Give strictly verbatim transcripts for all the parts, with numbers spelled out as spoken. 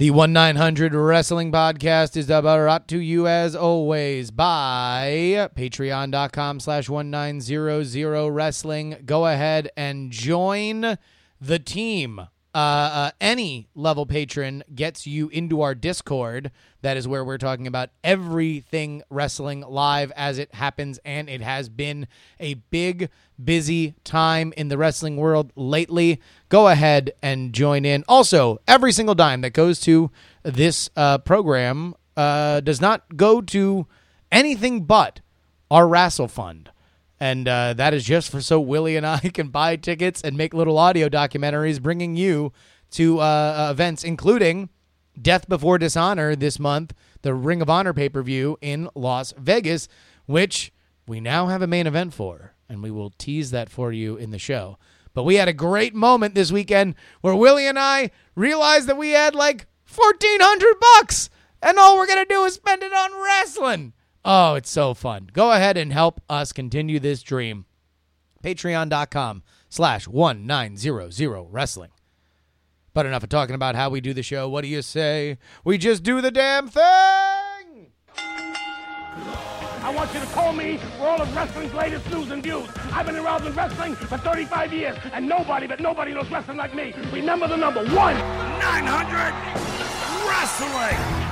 The one nine hundred Wrestling Podcast is brought to you, as always, by patreon.com slash 1900 Wrestling. Go ahead and join the team. Uh, uh, any level patron gets you into our Discord. That is where we're talking about everything wrestling live as it happens, and it has been a big, busy time in the wrestling world lately. Go ahead and join in. Also, every single dime that goes to this uh, program uh, does not go to anything but our Wrestle Fund. And uh, that is just for so Willie and I can buy tickets and make little audio documentaries bringing you to uh, events, including Death Before Dishonor this month, the Ring of Honor pay-per-view in Las Vegas, which we now have a main event for, and we will tease that for you in the show. But we had a great moment this weekend where Willie and I realized that we had like fourteen hundred bucks, and all we're going to do is spend it on wrestling. Oh, it's so fun. Go ahead and help us continue this dream. Patreon.com slash 1900 Wrestling. But enough of talking about how we do the show. What do you say? We just do the damn thing! I want you to call me for all of wrestling's latest news and views. I've been around in wrestling for thirty-five years, and nobody but nobody knows wrestling like me. Remember the number one, nine hundred Wrestling!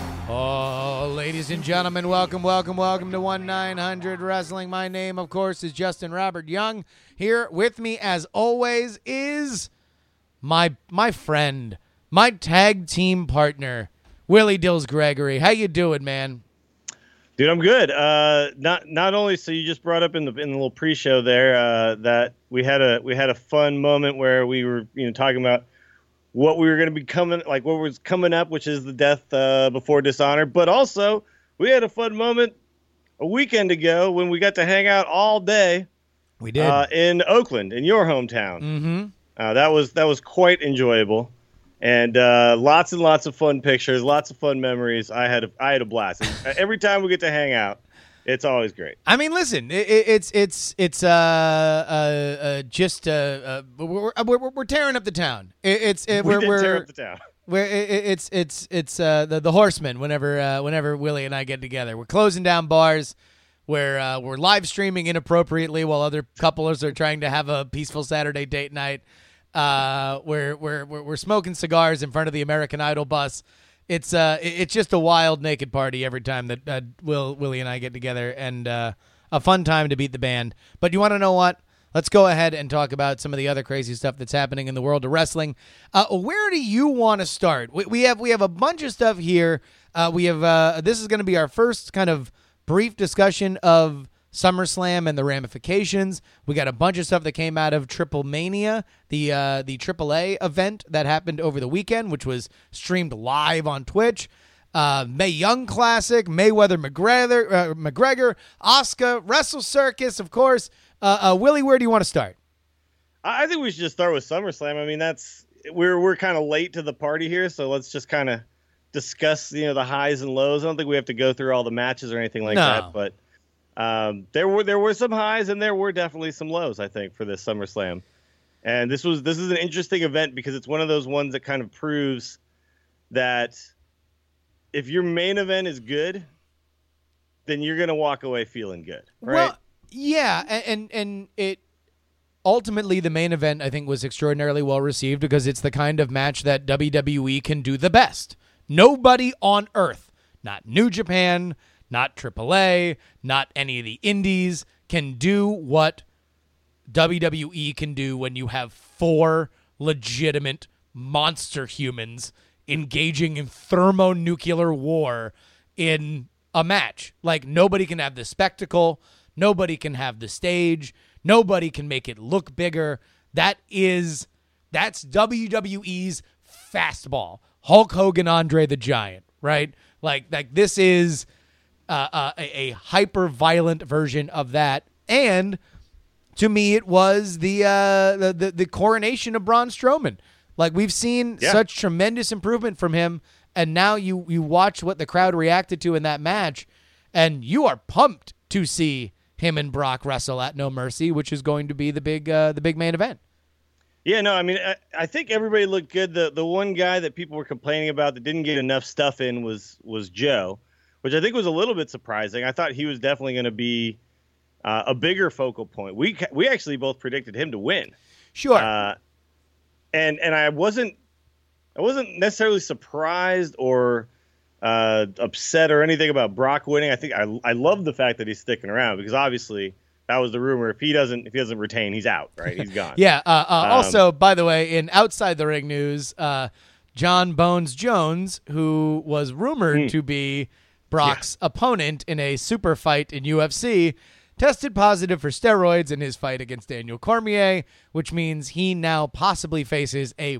Oh, ladies and gentlemen, welcome, welcome, welcome to one nine hundred Wrestling. My name, of course, is Justin Robert Young. Here with me, as always, is my my friend, my tag team partner, Willie Dills Gregory. How you doing, man? Dude, I'm good. Uh, not not only so you just brought up in the in the little pre-show there uh, that we had a we had a fun moment where we were you know talking about what we were going to be coming, like what was coming up, which is the Death uh, Before Dishonor. But also, we had a fun moment a weekend ago when we got to hang out all day. We did uh, in Oakland, in your hometown. Mm-hmm. Uh, that was that was quite enjoyable, and uh, lots and lots of fun pictures, lots of fun memories. I had a, I had a blast. Every time we get to hang out, it's always great. I mean, listen, it, it's it's it's uh, uh, uh just uh, uh we're, we're we're tearing up the town. It, it's it, we we're did we're tear up the town. We're it, it's it's it's uh the the Horsemen. Whenever uh, whenever Willie and I get together, we're closing down bars. We're uh, we're live streaming inappropriately while other couples are trying to have a peaceful Saturday date night. Uh, we're we're we're we're smoking cigars in front of the American Idol bus. It's uh, it's just a wild naked party every time that uh, Will Willie and I get together, and uh, a fun time to beat the band. But you want to know what? Let's go ahead and talk about some of the other crazy stuff that's happening in the world of wrestling. Uh, where do you want to start? We, we have we have a bunch of stuff here. Uh, we have uh, this is going to be our first kind of brief discussion of SummerSlam and the ramifications. We got a bunch of stuff that came out of Triple Mania, the uh, the triple A event that happened over the weekend, which was streamed live on Twitch. Uh, Mae Young Classic, Mayweather McGregor, uh, McGregor, Asuka, Wrestle Circus, of course. Uh, uh, Willie, where do you want to start? I think we should just start with SummerSlam. I mean, that's we're we're kind of late to the party here, so let's just kind of discuss you know the highs and lows. I don't think we have to go through all the matches or anything like No. that, but. Um, there were there were some highs and there were definitely some lows, I think, for this SummerSlam. And this was this is an interesting event because it's one of those ones that kind of proves that if your main event is good, then you're going to walk away feeling good, right? Well, yeah, and, and and it ultimately the main event I think was extraordinarily well received because it's the kind of match that W W E can do the best. Nobody on earth, not New Japan, not triple A, not any of the indies, can do what W W E can do when you have four legitimate monster humans engaging in thermonuclear war in a match. Like, nobody can have the spectacle. Nobody can have the stage. Nobody can make it look bigger. That is, that's W W E's fastball. Hulk Hogan, Andre the Giant, right? Like, like this is... Uh, uh, a, a hyper-violent version of that. And to me, it was the, uh, the, the the coronation of Braun Strowman. Like, we've seen yeah. such tremendous improvement from him, and now you, you watch what the crowd reacted to in that match, and you are pumped to see him and Brock wrestle at No Mercy, which is going to be the big uh, the big main event. Yeah, no, I mean, I, I think everybody looked good. The the one guy that people were complaining about that didn't get enough stuff in was was Joe, which I think was a little bit surprising. I thought he was definitely going to be uh, a bigger focal point. We we actually both predicted him to win. Sure. Uh, and and I wasn't I wasn't necessarily surprised or uh, upset or anything about Brock winning. I think I I love the fact that he's sticking around because obviously. That was the rumor. If he doesn't, if he doesn't retain, he's out. Right, he's gone. yeah. Uh, uh, um, also, by the way, in outside the ring news, uh, John Bones Jones, who was rumored mm. to be Brock's yeah. opponent in a super fight in U F C, tested positive for steroids in his fight against Daniel Cormier, which means he now possibly faces a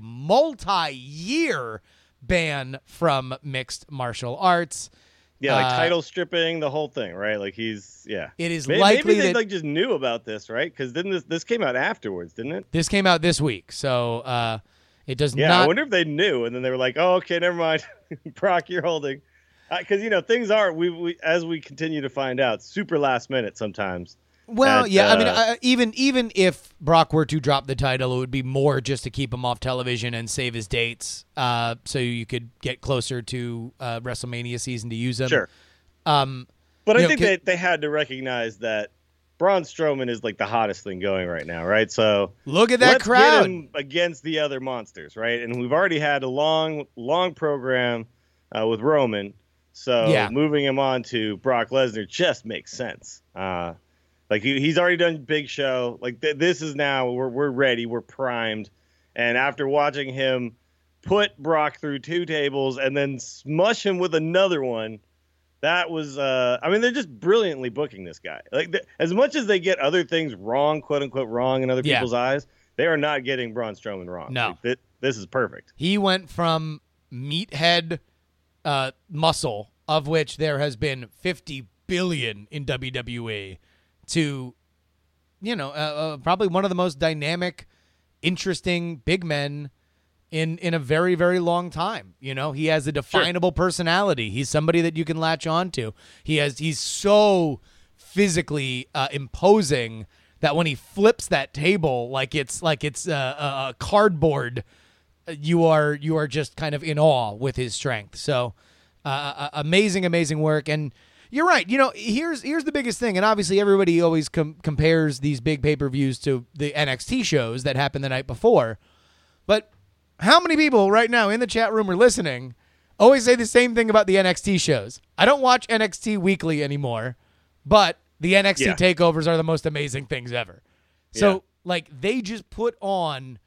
multi-year ban from mixed martial arts. Yeah, like uh, title stripping, the whole thing, right? Like he's, yeah. It is maybe, likely maybe they that like just knew about this, right? Because didn't this this came out afterwards, didn't it? This came out this week, so uh, it does yeah, not. I wonder if they knew, and then they were like, "Oh, okay, never mind, Brock, you're holding," because uh, you know things are we, we as we continue to find out, super last minute sometimes. Well, at, yeah, uh, I mean, uh, even even if Brock were to drop the title, it would be more just to keep him off television and save his dates, uh, so you could get closer to uh, WrestleMania season to use him. Sure. Um, but I know, think can, they, they had to recognize that Braun Strowman is like the hottest thing going right now, right? So look at that let's crowd get him against the other monsters, right? And we've already had a long, long program uh, with Roman, so yeah. moving him on to Brock Lesnar just makes sense. Uh, like he, he's already done Big Show. Like th- this is now we're we're ready, we're primed, and after watching him put Brock through two tables and then smush him with another one. That was, uh, I mean, they're just brilliantly booking this guy. Like, the, as much as they get other things wrong, quote unquote, wrong in other yeah. people's eyes, they are not getting Braun Strowman wrong. No, like, th- this is perfect. He went from meathead uh, muscle, of which there has been fifty billion in W W E, to, you know, uh, uh, probably one of the most dynamic, interesting big men. In in a very, very long time. You know, he has a definable sure. personality. He's somebody that you can latch on to. He has he's so physically uh, imposing that when he flips that table like it's like it's uh, a cardboard, you are you are just kind of in awe with his strength. So uh, amazing, amazing work. And you're right. You know, here's here's the biggest thing. And obviously everybody always com- compares these big pay-per-views to the N X T shows that happened the night before. But how many people right now in the chat room or listening always say the same thing about the N X T shows? I don't watch N X T weekly anymore, but the N X T yeah. takeovers are the most amazing things ever. So, yeah. like, they just put on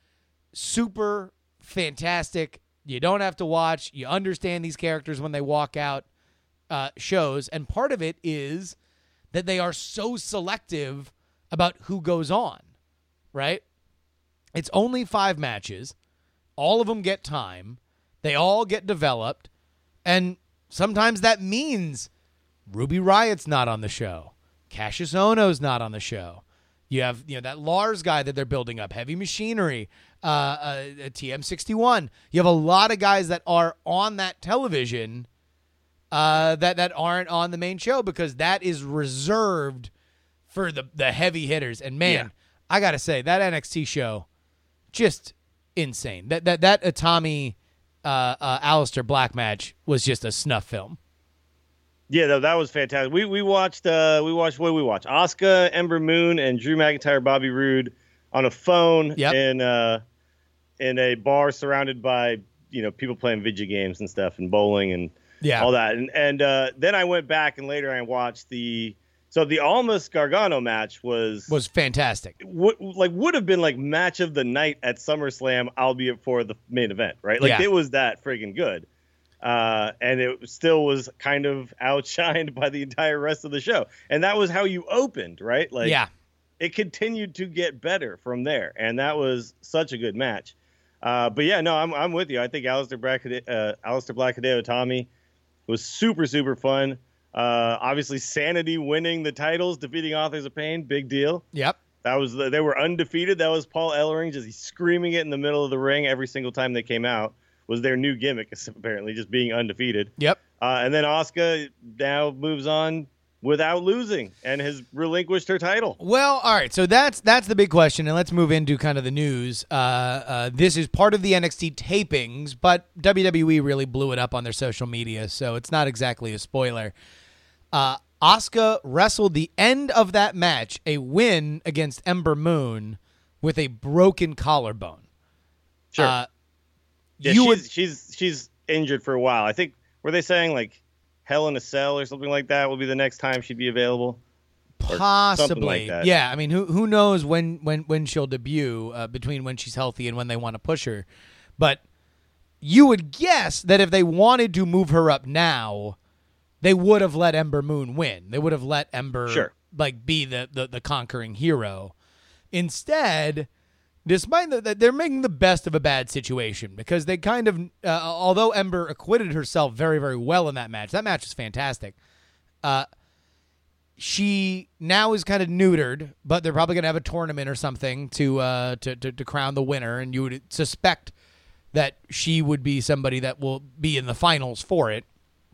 super fantastic, you don't have to watch, you understand these characters when they walk out uh, shows, and part of it is that they are so selective about who goes on, right? It's only five matches. All of them get time. They all get developed. And sometimes that means Ruby Riot's not on the show. Cassius Ohno's not on the show. You have you know that Lars guy that they're building up, Heavy Machinery, uh, uh, T M sixty-one. You have a lot of guys that are on that television uh, that, that aren't on the main show because that is reserved for the, the heavy hitters. And, man, yeah. I got to say, that N X T show, just insane. That that that Utami uh, uh, Aleister Black match was just a snuff film. Yeah, that, that was fantastic. We we watched uh, we watched what did we watch? Asuka, Ember Moon, and Drew McIntyre, Bobby Roode on a phone yep. in uh, in a bar surrounded by you know people playing video games and stuff and bowling and yeah. all that. And and uh, then I went back and later I watched the. So the Almas Gargano match was was fantastic. W- like would have been like match of the night at SummerSlam, albeit for the main event, right? Like yeah. it was that friggin' good, uh, and it still was kind of outshined by the entire rest of the show. And that was how you opened, right? Like yeah. it continued to get better from there, and that was such a good match. Uh, but yeah, no, I'm I'm with you. I think Aleister Black, uh, Aleister Black Hideo Itami was super super fun. Uh, obviously, Sanity winning the titles, defeating Authors of Pain, big deal. Yep. That was the, they were undefeated. That was Paul Ellering just screaming it in the middle of the ring every single time they came out. Was their new gimmick, apparently, just being undefeated. Yep. Uh, and then Asuka now moves on without losing and has relinquished her title. Well, all right, so that's that's the big question, and let's move into kind of the news. Uh, uh, this is part of the N X T tapings, but W W E really blew it up on their social media, so it's not exactly a spoiler. Uh, Asuka wrestled the end of that match, a win against Ember Moon, with a broken collarbone. Sure. Uh, yeah, you she's, would, she's she's injured for a while. I think, were they saying like Hell in a Cell or something like that will be the next time she'd be available? Possibly. Like that. Yeah, I mean, who who knows when, when, when she'll debut, uh, between when she's healthy and when they want to push her. But you would guess that if they wanted to move her up now, they would have let Ember Moon win. They would have let Ember sure. like be the, the, the conquering hero. Instead, despite that, they're making the best of a bad situation because they kind of, uh, although Ember acquitted herself very, very well in that match, that match was fantastic. Uh, she now is kind of neutered, but they're probably going to have a tournament or something to, uh, to, to, to crown the winner, and you would suspect that she would be somebody that will be in the finals for it.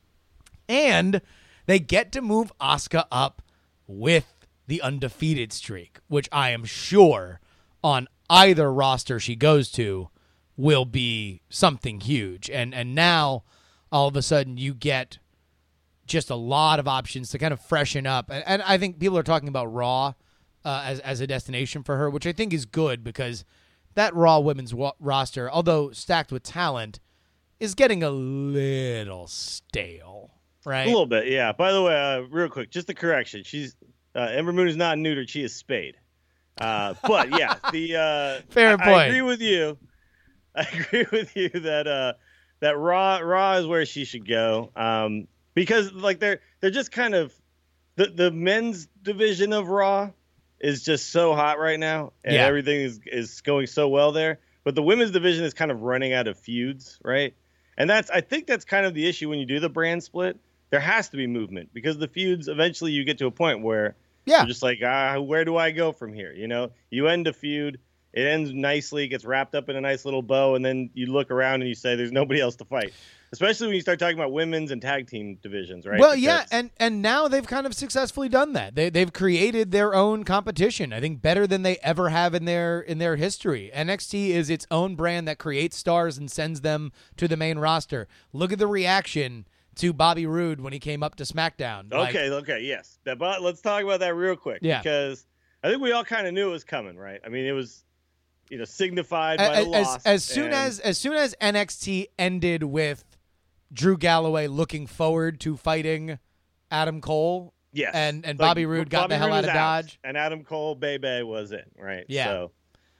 And they get to move Asuka up with the undefeated streak, which I am sure on either roster she goes to will be something huge. And and now all of a sudden you get just a lot of options to kind of freshen up. And, and I think people are talking about Raw uh, as, as a destination for her, which I think is good because that Raw women's wa- roster, although stacked with talent, is getting a little stale, right? A little bit, yeah. By the way, uh, real quick, just a correction. She's uh, Ember Moon is not neutered. She is spayed. Uh, but, yeah, the uh, Fair I, point. I agree with you. I agree with you that uh, that Raw Raw is where she should go. Um, because, like, they're they're just kind of the, – the men's division of Raw is just so hot right now, and yeah. everything is, is going so well there. But the women's division is kind of running out of feuds, right? And that's I think that's kind of the issue when you do the brand split. There has to be movement because the feuds, eventually you get to a point where yeah. you're just like, ah, where do I go from here? You know, you end a feud, it ends nicely, gets wrapped up in a nice little bow, and then you look around and you say there's nobody else to fight. Especially when you start talking about women's and tag team divisions, right? Well, because yeah, and, and now they've kind of successfully done that. They they've created their own competition. I think better than they ever have in their in their history. N X T is its own brand that creates stars and sends them to the main roster. Look at the reaction to Bobby Roode when he came up to SmackDown. Okay, like, okay, yes. That, but let's talk about that real quick. Yeah. Because I think we all kind of knew it was coming, right? I mean, it was, you know, signified by as, the loss. As, as soon and, as as soon as N X T ended with Drew Galloway looking forward to fighting Adam Cole, yes, and and like, Bobby Roode got Bobby the hell Roode out of was Dodge, and Adam Cole, Bebe was in, right? Yeah. So,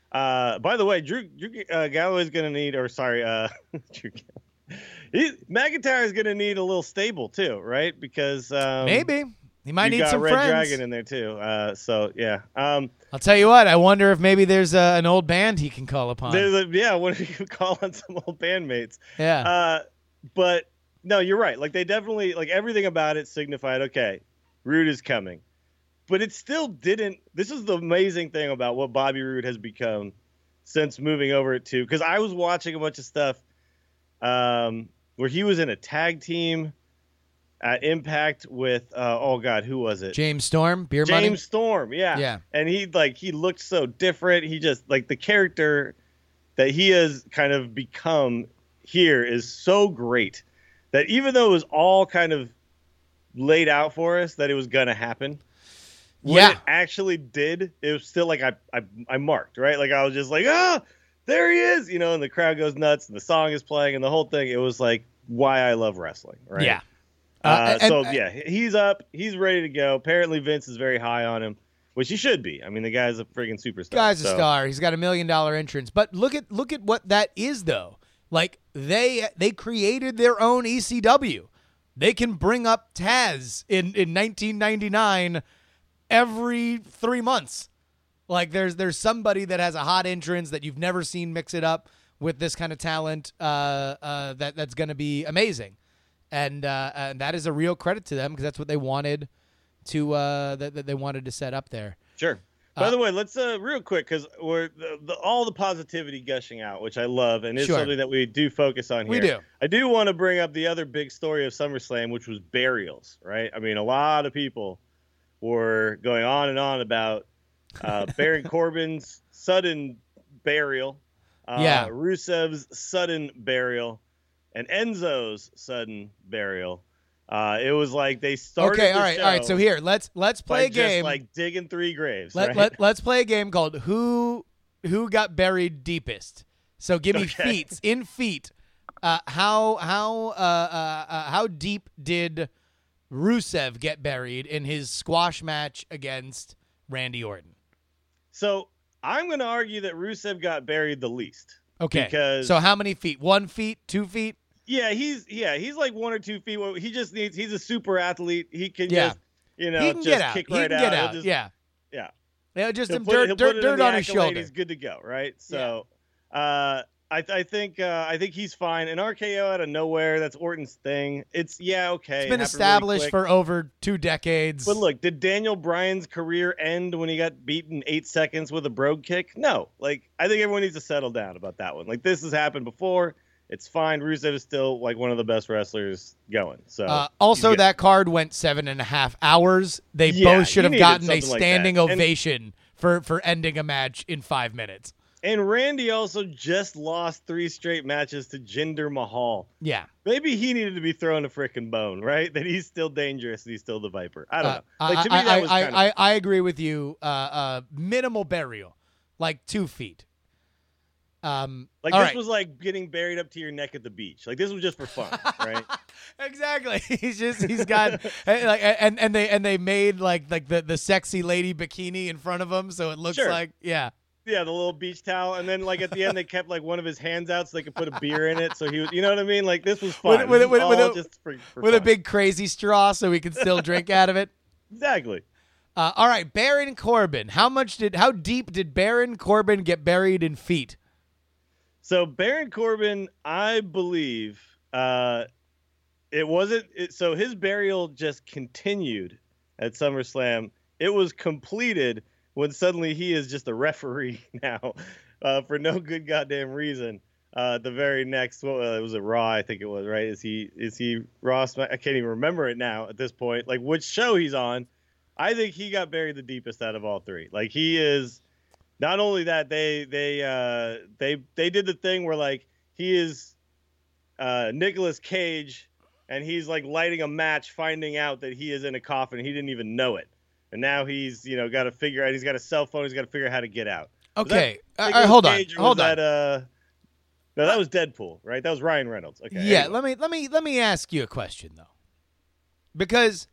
uh, by the way, Drew, Drew uh, Galloway's going to need, or sorry, uh, Drew he, McIntyre is going to need a little stable too, right? Because um, maybe he might you need got some Red friends. Dragon in there too. Uh, so yeah. Um, I'll tell you what. I wonder if maybe there's uh, an old band he can call upon. there's a, yeah, what if you call on some old bandmates? Yeah. Uh, but no, you're right. Like they definitely, like everything about it signified, okay, Roode is coming. But it still didn't. This is the amazing thing about what Bobby Roode has become since moving over to, because I was watching a bunch of stuff um, where he was in a tag team at Impact with, uh, oh God, who was it? James Storm, Beer James Money. Storm, yeah. Yeah. And he like he looked so different. He just like the character that he has kind of become here is so great that even though it was all kind of laid out for us that it was gonna happen, when Yeah. it actually did, it was still like I I, I marked, right? Like I was just like, ah, there he is, you know, and the crowd goes nuts and the song is playing and the whole thing. It was like why I love wrestling, right? Yeah. Uh, Uh, and- so and- yeah, he's up. He's ready to go. Apparently, Vince is very high on him, which he should be. I mean, the guy's a freaking superstar. Guy's a so. star. He's got a million dollar entrance. But look at look at what that is, though. Like they they created their own E C W. They can bring up Taz in, in nineteen ninety-nine every three months. Like there's there's somebody that has a hot entrance that you've never seen mix it up with this kind of talent. Uh, uh, that that's going to be amazing. And uh, and that is a real credit to them because that's what they wanted to uh, that, that they wanted to set up there. Sure. By the way, let's uh, real quick because we're the, the, all the positivity gushing out, which I love, and it's Sure. something that we do focus on here. We do. I do want to bring up the other big story of SummerSlam, which was burials. Right? I mean, a lot of people were going on and on about uh, Baron Corbin's sudden burial, uh, Yeah. Rusev's sudden burial, and Enzo's sudden burial. Uh, it was like they started. Okay, the all right, show all right. So here, let's let's play by a game. just like digging three graves. Let, right? let let's play a game called Who Who Got Buried Deepest. So give me Okay. feet in feet. Uh, how how uh, uh, uh, how deep did Rusev get buried in his squash match against Randy Orton? So I'm going to argue that Rusev got buried the least. Okay. Because So how many feet? One feet? Two feet? yeah, he's yeah he's like one or two feet. He just needs. He's a super athlete. He can Yeah. just you know he can just get out. kick he right can get He'll out. Just, yeah. yeah. Yeah. Just He'll some put it- dirt he'll put dirt, it in dirt the on his accolade, shoulder. He's good to go, right? So, uh, I I think uh, I think he's fine. An R K O out of nowhere. That's Orton's thing. It's yeah okay. It's it been happened really established quick. for over two decades. But look, did Daniel Bryan's career end when he got beaten eight seconds with a brogue kick? No. Like, I think everyone needs to settle down about that one. Like, this has happened before. It's fine. Rusev is still, like, one of the best wrestlers going. So Uh, also, he's good. that card went seven and a half hours. They Yeah, both should he have needed gotten a something like standing that. And- ovation for, for ending a match in five minutes. And Randy also just lost three straight matches to Jinder Mahal. Yeah. Maybe he needed to be thrown a frickin' bone, right? That he's still dangerous and he's still the Viper. I don't Uh, know. Like, to I, me, that I, was I, kind of... I, I agree with you. Uh, uh, minimal burial, like two feet. Um, Like, all this right. was like getting buried up to your neck at the beach. Like, this was just for fun, right? Exactly. He's just he's got and, like and and they and they made like like the the sexy lady bikini in front of him, so it looks Sure. like yeah. Yeah, the little beach towel, and then like at the end they kept like one of his hands out so they could put a beer in it. So he was, you know what I mean? Like this was fun. With- with- This was with- with all a- just for, for With a fun. big crazy straw, so we can still drink out of it. exactly. Uh, all right, Baron Corbin. How much did how deep did Baron Corbin get buried in feet? So Baron Corbin, I believe, uh, it wasn't. It, so his burial just continued at SummerSlam. It was completed when suddenly he is just a referee now uh, for no good goddamn reason. Uh, the very next, well, it was a Raw, I think it was, right? Is he is he Raw? Smack- I can't even remember it now at this point. Like which show he's on. I think he got buried the deepest out of all three. Like he is. Not only that, they they uh, they they did the thing where like he is uh, Nicolas Cage, and he's like lighting a match, finding out that he is in a coffin. He didn't even know it, and now he's you know got to figure out. He's got a cell phone. He's got to figure out how to get out. Was Okay, that uh, Nicolas uh, hold on, Cage or hold was on. That, uh, no, that was Deadpool, right? That was Ryan Reynolds. Okay. Yeah, anyway. let me let me let me ask you a question though. Because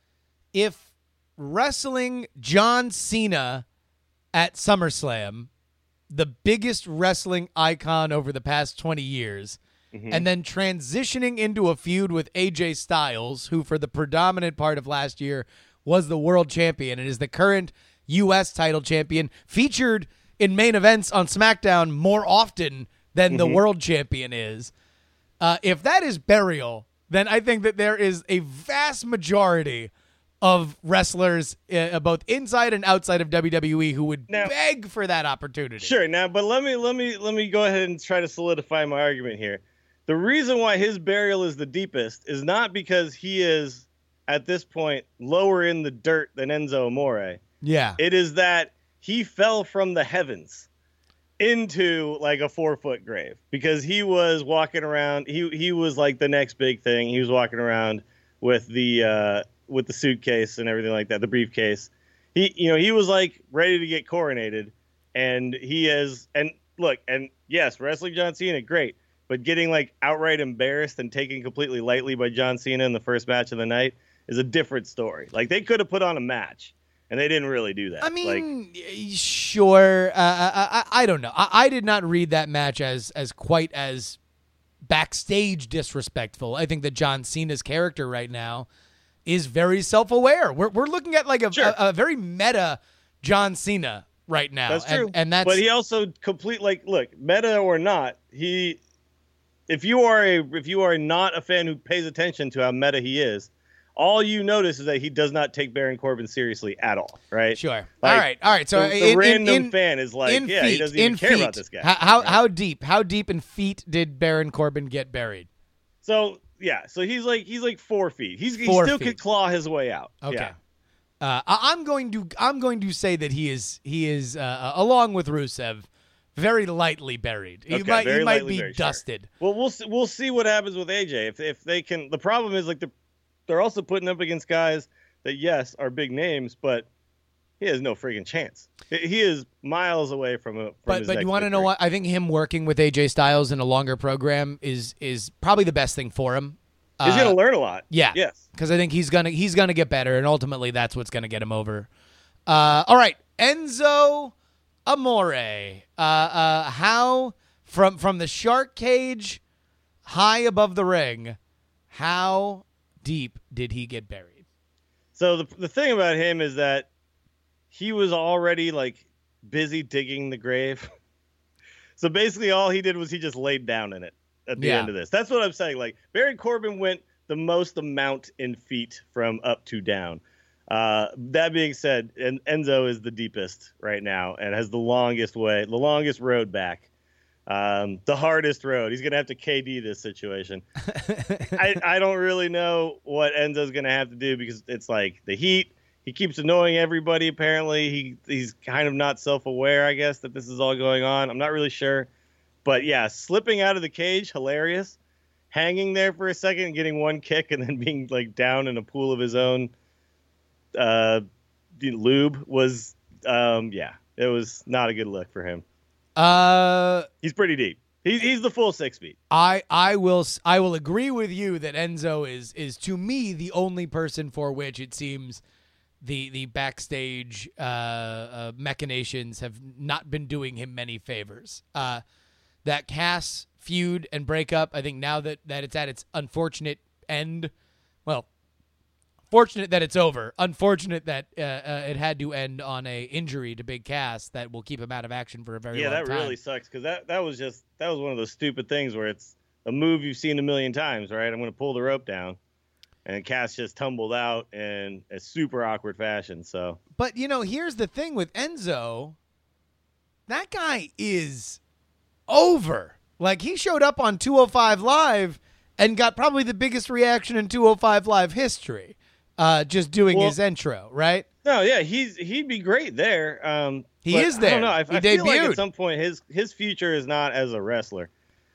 if wrestling John Cena at SummerSlam, the biggest wrestling icon over the past twenty years, Mhm. and then transitioning into a feud with A J Styles, who for the predominant part of last year was the world champion and is the current U S title champion, featured in main events on SmackDown more often than the world champion is. Uh, if that is burial, then I think that there is a vast majority of wrestlers, uh, both inside and outside of W W E, who would Now- beg for that opportunity. Sure. Now, but let me let me let me go ahead and try to solidify my argument here. The reason why his burial is the deepest is not because he is at this point lower in the dirt than Enzo Amore. Yeah. It is that he fell from the heavens into like a four foot grave because he was walking around. He he was like the next big thing. He was walking around with the uh, with the suitcase and everything like that, the briefcase. He you know he was like ready to get coronated, and he is and look and yes, wrestling John Cena, great, but getting like outright embarrassed and taken completely lightly by John Cena in the first match of the night is a different story. Like they could have put on a match. And they didn't really do that. I like, mean, y- sure. Uh, I, I I don't know. I, I did not read that match as as quite as backstage disrespectful. I think that John Cena's character right now is very self-aware. We're we're looking at like a, Sure. a, a very meta John Cena right now. That's and, true. and that's but he also complete like look, meta or not, he if you are a if you are not a fan who pays attention to how meta he is, all you notice is that he does not take Baron Corbin seriously at all, right? Sure. Like, all right. All right. So the, the in, random in, fan is like, in yeah, feet, he doesn't even care feet, about this guy. How how, right? how deep? How deep in feet did Baron Corbin get buried? So yeah, so he's like he's like four feet. He's he Four still feet. could claw his way out. Okay. Yeah. Uh, I- I'm going to I'm going to say that he is he is uh, along with Rusev very lightly buried. He Okay, might very he might lightly be buried, sure. dusted. Well, we'll see, we'll see what happens with A J if if they can. The problem is like the they're also putting up against guys that yes are big names, but he has no freaking chance. He is miles away from a. From But his but next you want to know victory. what? I think him working with A J Styles in a longer program is is probably the best thing for him. He's Uh, going to learn a lot. Yeah. Yes. Because I think he's gonna he's gonna get better, and ultimately that's what's gonna get him over. Uh, all right, Enzo Amore. Uh, uh, how from from the shark cage high above the ring? How deep did he get buried? So the the thing about him is that he was already like busy digging the grave. So basically, all he did was he just laid down in it at the Yeah. end of this. That's what I'm saying. Like Baron Corbin went the most amount in feet from up to down. Uh, that being said, en- Enzo is the deepest right now and has the longest way, the longest road back, um, the hardest road. He's gonna have to K D this situation. I, I don't really know what Enzo's gonna have to do because it's like the heat. He keeps annoying everybody. Apparently, he he's kind of not self-aware. I guess that this is all going on. I'm not really sure, but yeah, slipping out of the cage, hilarious. Hanging there for a second, getting one kick, and then being like down in a pool of his own uh, lube was, um, yeah, it was not a good look for him. Uh, He's pretty deep. He's he's the full six feet. I I will s- I will agree with you that Enzo is is to me the only person for which it seems the the backstage uh, uh, machinations have not been doing him many favors. Uh, that Cass feud and breakup, I think now that, that it's at its unfortunate end, well, fortunate that it's over, unfortunate that uh, uh, it had to end on a injury to Big Cass that will keep him out of action for a very Yeah, long that time. really sucks because that, that was just that was one of those stupid things where it's a move you've seen a million times, right? I'm going to pull the rope down, and Cass just tumbled out in a super awkward fashion. So, But, you know, here's the thing with Enzo. That guy is over. Like, he showed up on two oh five Live and got probably the biggest reaction in two oh five Live history, uh, just doing Well- his intro, right? no, yeah, he's he'd be great there. Um, He but is I there. don't know. I, He I feel like debuted. at some point his his future is not as a wrestler.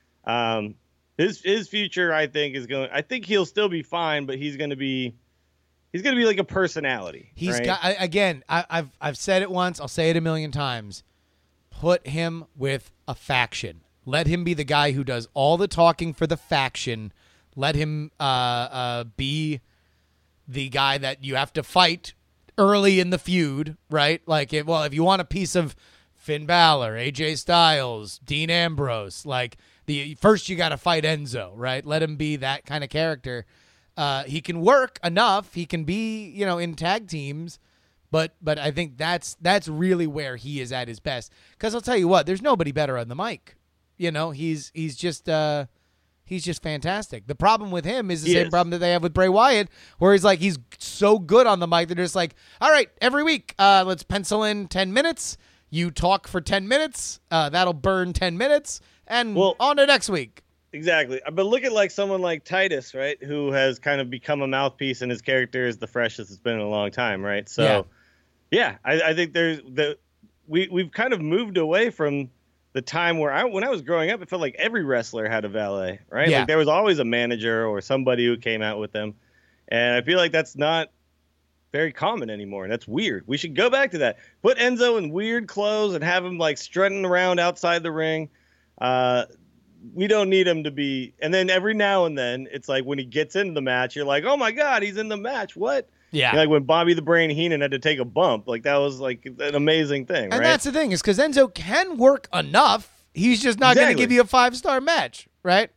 Um, his his future, I think, is going. I think he'll still be fine, but he's going to be he's going to be like a personality. He's right? got, I, again, I, I've, I've said it once, I'll say it a million times. Put him with a faction. Let him be the guy who does all the talking for the faction. Let him uh, uh, be the guy that you have to fight early in the feud, right? Like, if, well, if you want a piece of Finn Balor, A J Styles, Dean Ambrose, like the first you got to fight Enzo, right? Let him be that kind of character. Uh, he can work enough. He can be, you know, in tag teams, but but I think that's that's really where he is at his best. Because I'll tell you what, there's nobody better on the mic. You know, he's he's just uh, he's just fantastic. The problem with him is the He same is. problem that they have with Bray Wyatt, where he's like he's so good on the mic. They're just like, all right, every week, uh, let's pencil in ten minutes. You talk for ten minutes. Uh, that'll burn ten minutes, and Well- on to next week. Exactly. But look at like someone like Titus, right, who has kind of become a mouthpiece, and his character is the freshest it's been in a long time, right? So, yeah, I, I think there's the we we've kind of moved away from the time where I when I was growing up, it felt like every wrestler had a valet, right? Yeah. Like there was always a manager or somebody who came out with them, and I feel like that's not very common anymore, and that's weird. We should go back to that. Put Enzo in weird clothes and have him like strutting around outside the ring. Uh, we don't need him to be. And then every now and then, it's like when he gets into the match, you're like, oh my God, he's in the match. What? Yeah. Like when Bobby the Brain Heenan had to take a bump. Like that was like an amazing thing, And right? that's the thing is because Enzo can work enough. He's just not going to Exactly. give you a five star match, right?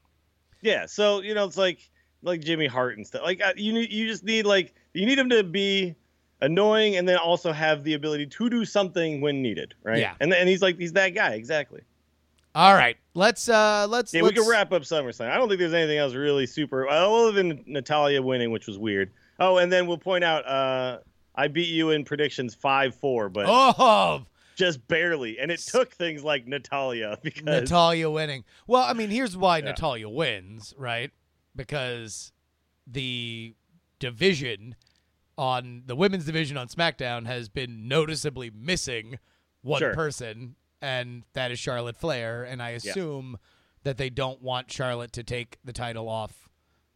Yeah. So, you know, it's like like Jimmy Hart and stuff. Like uh, you need, you just need like, you need him to be annoying and then also have the ability to do something when needed, right? Yeah. And and he's like, he's that guy. Exactly. All right, let's uh, let's Yeah, let's, we can wrap up SummerSlam. I don't think there's anything else really super other than Natalia winning, which was weird. Oh, and then we'll point out uh, I beat you in predictions five four, but Oh, just barely, and it took things like Natalia because Natalia winning. Well, I mean, here's why Yeah. Natalia wins, right? Because the division on the women's division on SmackDown has been noticeably missing one Sure. person, and that is Charlotte Flair. And I assume that they don't want Charlotte to take the title off.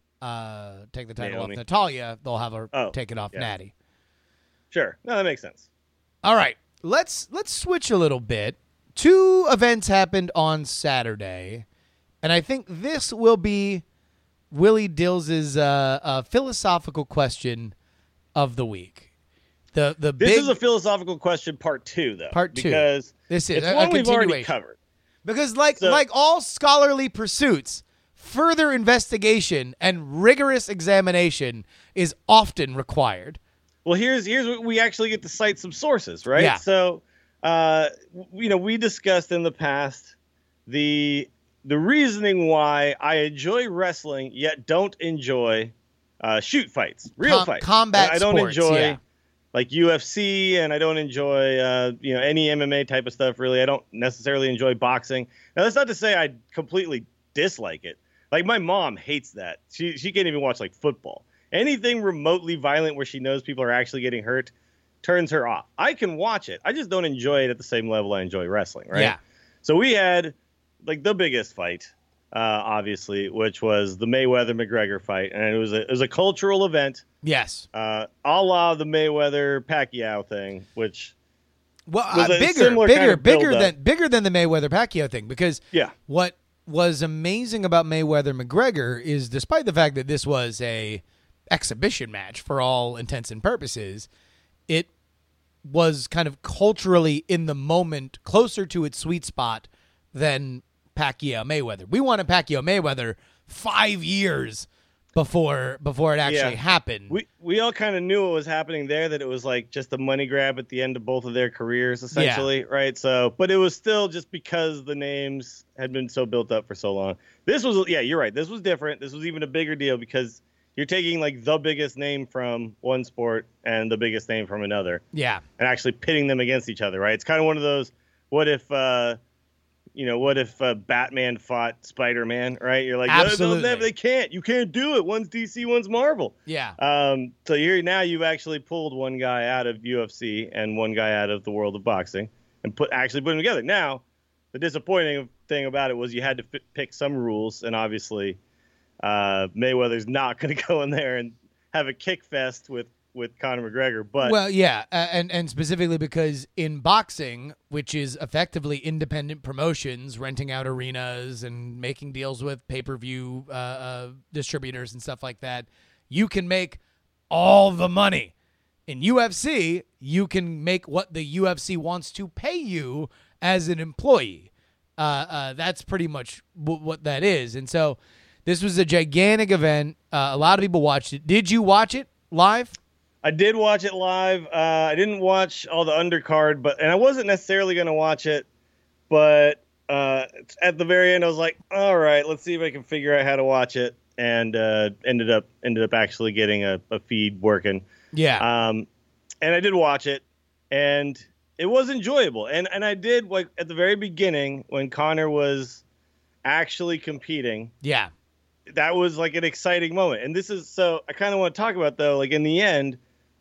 Uh, take the title Naomi. off Natalia. They'll have her Oh, take it off yeah. Natty. Sure, no, that makes sense. All right, let's let's switch a little bit. Two events happened on Saturday, and I think this will be Willie Dills's uh, uh, philosophical question of the week. The the This big is a philosophical question, part two, though. Part two. because This is it's a- a one we've already continuation. covered. because like So- like all scholarly pursuits, further investigation and rigorous examination is often required. Well, here's here's what we actually get to cite some sources, right? Yeah. So, uh, w- you know, we discussed in the past the the reasoning why I enjoy wrestling yet don't enjoy uh, shoot fights, real Com- fights. combat I don't sports, enjoy yeah. like U F C, and I don't enjoy uh, you know any M M A type of stuff. Really, I don't necessarily enjoy boxing. Now, that's not to say I completely dislike it. Like my mom hates that. She she can't even watch like football. Anything remotely violent where she knows people are actually getting hurt turns her off. I can watch it. I just don't enjoy it at the same level I enjoy wrestling, right? Yeah. So we had like the biggest fight, uh, obviously, which was the Mayweather-McGregor fight. And it was a, it was a cultural event, Yes. uh, a la the Mayweather-Pacquiao thing, which, Well, was uh, a bigger, similar bigger, kind of bigger build-up. than bigger than the Mayweather Pacquiao thing. Because yeah, what was amazing about Mayweather McGregor is, despite the fact that this was a exhibition match for all intents and purposes, it was kind of culturally in the moment closer to its sweet spot than Pacquiao Mayweather. We wanted Pacquiao Mayweather five years before before it actually Yeah. happened. we we all kind of knew what was happening there, that it was like just a money grab at the end of both of their careers, essentially, right? So, but it was still just because the names had been so built up for so long. This was, yeah, you're right. This was different. This was even a bigger deal because you're taking like the biggest name from one sport and the biggest name from another yeah. and actually pitting them against each other, right? It's kind of one of those, what if, uh, you know, what if uh, Batman fought Spider-Man, right? You're like, no, they'll Absolutely. never, they can't. You can't do it. One's D C, one's Marvel. Yeah. Um, so here now you've actually pulled one guy out of U F C and one guy out of the world of boxing and put actually put them together. Now, the disappointing thing about it was you had to f- pick some rules, and obviously uh, Mayweather's not going to go in there and have a kick fest with with Conor McGregor. But Well, yeah, uh, and and specifically because in boxing, which is effectively independent promotions renting out arenas and making deals with pay-per-view uh, uh, distributors and stuff like that, you can make all the money. In U F C, you can make what the U F C wants to pay you as an employee. Uh, uh, that's pretty much w- what that is. And so this was a gigantic event. Uh, a lot of people watched it. Did you watch it live? I did watch it live. Uh, I didn't watch all the undercard, but and I wasn't necessarily going to watch it, but uh, at the very end, I was like, all right, let's see if I can figure out how to watch it, and uh, ended up ended up actually getting a, a feed working. Yeah. Um, and I did watch it, and it was enjoyable. And and I did, like at the very beginning when Conor was actually competing, yeah. that was like an exciting moment. And this is, so I kind of want to talk about though, like in the end,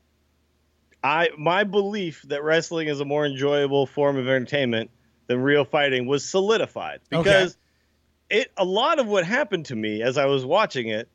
I my belief that wrestling is a more enjoyable form of entertainment than real fighting was solidified, because it a lot of what happened to me as I was watching it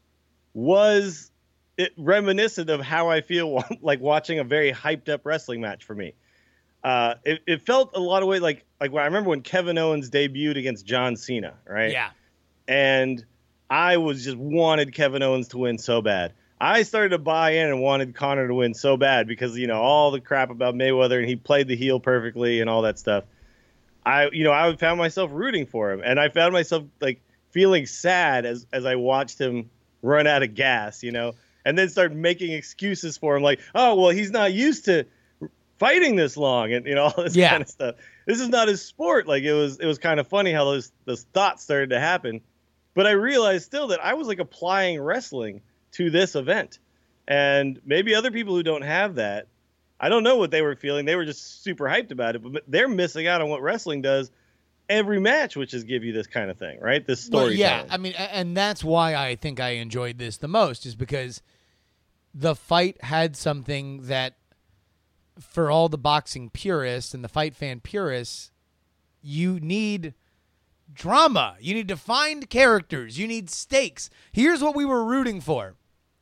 was it reminiscent of how I feel like watching a very hyped up wrestling match for me. Uh, it, it felt a lot of way like like when I remember when Kevin Owens debuted against John Cena, right? Yeah. And I was just wanted Kevin Owens to win so bad. I started to buy in and wanted Conor to win so bad because, you know, all the crap about Mayweather, and he played the heel perfectly and all that stuff. I, you know, I found myself rooting for him, and I found myself like feeling sad as, as I watched him run out of gas, you know, and then start making excuses for him. Like, oh, well, he's not used to fighting this long and, you know, all this yeah. kind of stuff. This is not his sport. Like, it was, it was kind of funny how those, those thoughts started to happen. But I realized still that I was like applying wrestling to this event. And maybe other people who don't have that, I don't know what they were feeling. They were just super hyped about it, but they're missing out on what wrestling does every match, which is give you this kind of thing, right? This story. Well, yeah, I mean, and that's why I think I enjoyed this the most, is because the fight had something that, for all the boxing purists and the fight fan purists, you need drama. You need defined characters. You need stakes. Here's what we were rooting for.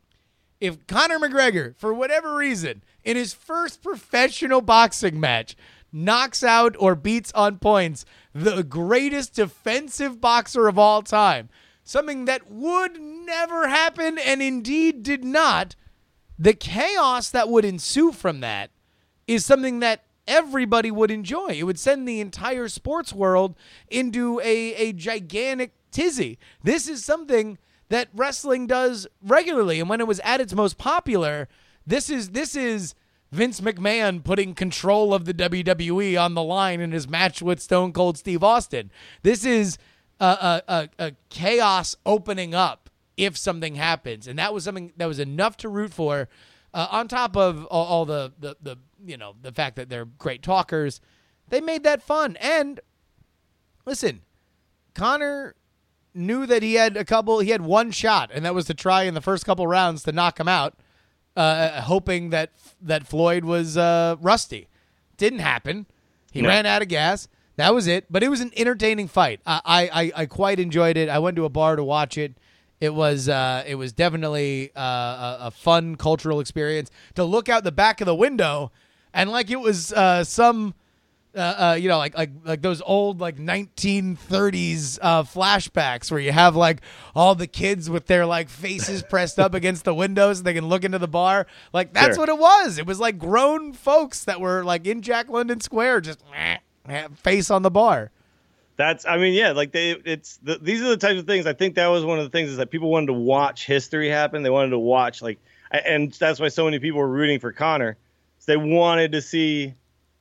If Conor McGregor, for whatever reason, in his first professional boxing match, knocks out or beats on points the greatest defensive boxer of all time, something that would never happen and indeed did not, the chaos that would ensue from that is something that everybody would enjoy. It would send the entire sports world into a, a gigantic tizzy. This is something that wrestling does regularly, and when it was at its most popular, this is this is Vince McMahon putting control of the W W E on the line in his match with Stone Cold Steve Austin. This is a, a, a, a chaos opening up if something happens, and that was something that was enough to root for. Uh, on top of all, all the, the the you know the fact that they're great talkers, they made that fun. And listen, Conor knew that he had a couple, he had one shot, and that was to try in the first couple rounds to knock him out, uh, hoping that that Floyd was uh, rusty. Didn't happen. He no. ran out of gas. That was it. But it was an entertaining fight. I I, I quite enjoyed it. I went to a bar to watch it. It was uh, it was definitely uh, a, a fun cultural experience to look out the back of the window, and like it was uh, some. Uh, uh, you know, like like like those old like nineteen thirties uh, flashbacks where you have like all the kids with their like faces pressed up against the windows and they can look into the bar. Like that's Sure. what it was. It was like grown folks that were like in Jack London Square, just face on the bar. That's, I mean, yeah, like they, it's the, these are the types of things. I think that was one of the things is that people wanted to watch history happen. They wanted to watch like, and that's why so many people were rooting for Conor. They wanted to see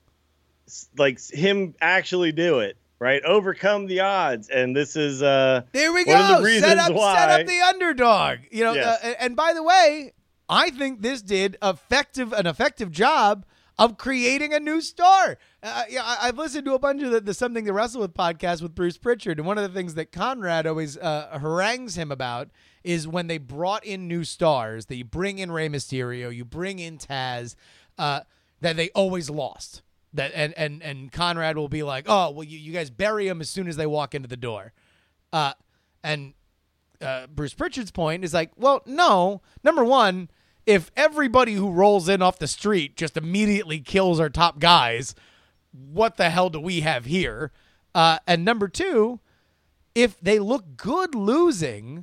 like him actually do it, right? Overcome the odds. And this is uh there we one go. of the reasons set up, why. set up the underdog. You know, Yes. uh, and by the way, I think this did effective an effective job of creating a new star. Uh, yeah, I, I've listened to a bunch of the, the Something to Wrestle With podcast with Bruce Pritchard, and one of the things that Conrad always uh, harangues him about is when they brought in new stars, that you bring in Rey Mysterio, you bring in Taz, uh, that they always lost. That and, and and Conrad will be like, oh, well, you, you guys bury them as soon as they walk into the door. Uh, and uh, Bruce Pritchard's point is like, well, no. Number one, if everybody who rolls in off the street just immediately kills our top guys, what the hell do we have here? Uh, and number two, if they look good losing,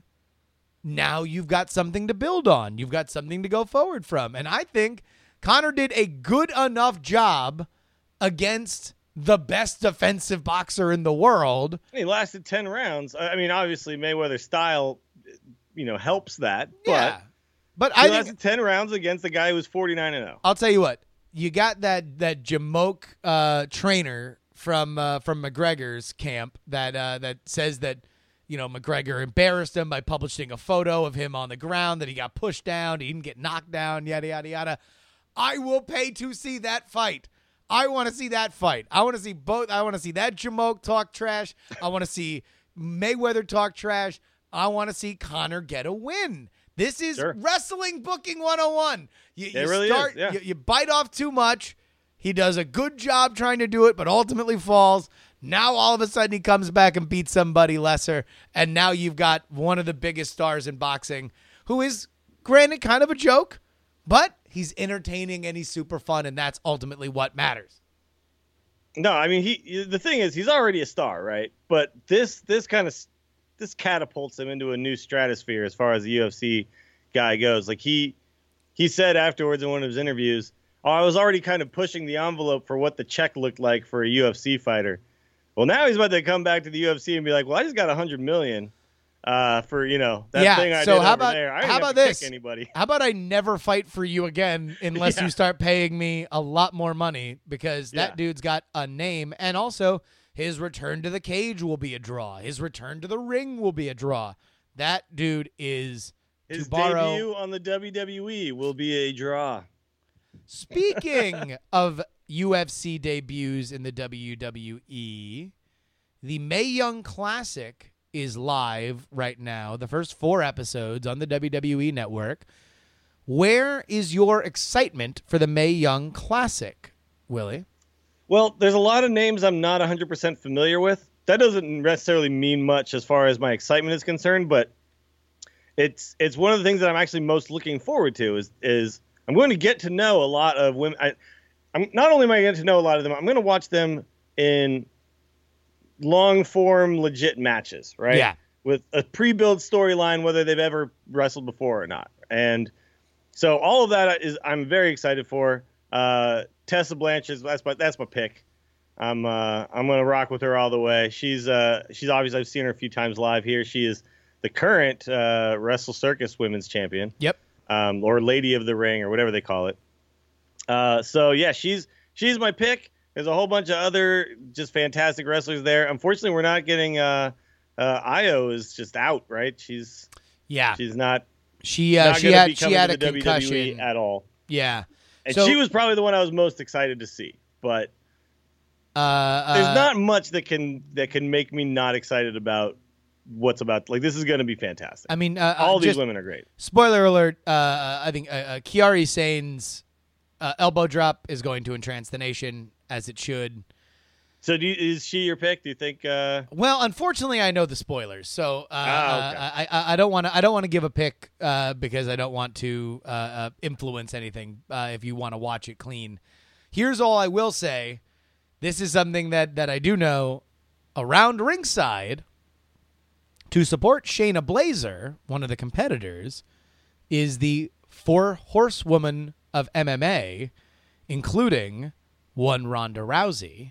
now you've got something to build on. You've got something to go forward from. And I think Conor did a good enough job against the best defensive boxer in the world. He lasted ten rounds. I mean, obviously Mayweather's style, you know, helps that. Yeah. But But he I lasted think, ten rounds against the guy who was forty-nine and oh. I'll tell you what, you got that that Jamoke uh, trainer from uh, from McGregor's camp that uh, that says that, you know, McGregor embarrassed him by publishing a photo of him on the ground, that he got pushed down, he didn't get knocked down, yada, yada, yada. I will pay to see that fight. I want to see that fight. I want to see both. I want to see that Jamoke talk trash. I want to see Mayweather talk trash. I want to see Conor get a win. This is Sure. wrestling booking one oh one. You, It you really start, is, yeah. you, you bite off too much. He does a good job trying to do it, but ultimately falls. Now all of a sudden he comes back and beats somebody lesser, and now you've got one of the biggest stars in boxing, who is, granted, kind of a joke, but he's entertaining and he's super fun, and that's ultimately what matters. No, I mean, he. The thing is, he's already a star, right? But this, this kind of, this catapults him into a new stratosphere as far as the U F C guy goes. Like he, he said afterwards in one of his interviews, "Oh, I was already kind of pushing the envelope for what the check looked like for a U F C fighter." Well, now he's about to come back to the U F C and be like, "Well, I just got a hundred million. uh, for you know that yeah, thing I so did how over about, there. I how didn't have about to kick this? Anybody? How about I never fight for you again unless Yeah. you start paying me a lot more money, because that Yeah. dude's got a name, and also his return to the cage will be a draw. His return to the ring will be a draw. That dude is, His to borrow. debut on the W W E will be a draw. Speaking of U F C debuts in the W W E, the Mae Young Classic is live right now, the first four episodes on the W W E Network. Where is your excitement for the Mae Young Classic, Willie? Well, there's a lot of names I'm not one hundred percent familiar with. That doesn't necessarily mean much as far as my excitement is concerned, but it's it's one of the things that I'm actually most looking forward to is is I'm going to get to know a lot of women. I, I'm not only am I going to know a lot of them, I'm going to watch them in long form, legit matches, right? Yeah. With a pre-built storyline, whether they've ever wrestled before or not. And so all of that is I'm very excited for. Uh, Tessa Blanchard, that's my that's my pick. I'm uh, I'm gonna rock with her all the way. She's uh she's obviously I've seen her a few times live here. She is the current uh, Wrestle Circus Women's Champion. Yep. Um, or Lady of the Ring or whatever they call it. Uh, so yeah, she's she's my pick. There's a whole bunch of other just fantastic wrestlers there. Unfortunately, we're not getting uh, uh, Io is just out, right? She's Yeah. she's not She uh, not she gonna had be she coming had to a the W W E concussion. at all. Yeah. And So- she was probably the one I was most excited to see. But Uh, uh, there's not much that can that can make me not excited about what's about. Like, this is going to be fantastic. I mean, uh, all uh, these just, women are great. Spoiler alert, uh, I think uh, uh, Kiari Sane's uh, elbow drop is going to entrance the nation, as it should. So do you, is she your pick? Do you think? Uh... Well, unfortunately, I know the spoilers, so uh, Ah, okay. uh, I, I I don't want to I don't want to give a pick uh, because I don't want to uh, uh, influence anything. Uh, if you want to watch it clean, here's all I will say: this is something that that I do know. Around ringside, to support Shayna Baszler, one of the competitors, is the four horsewoman of M M A, including one Ronda Rousey.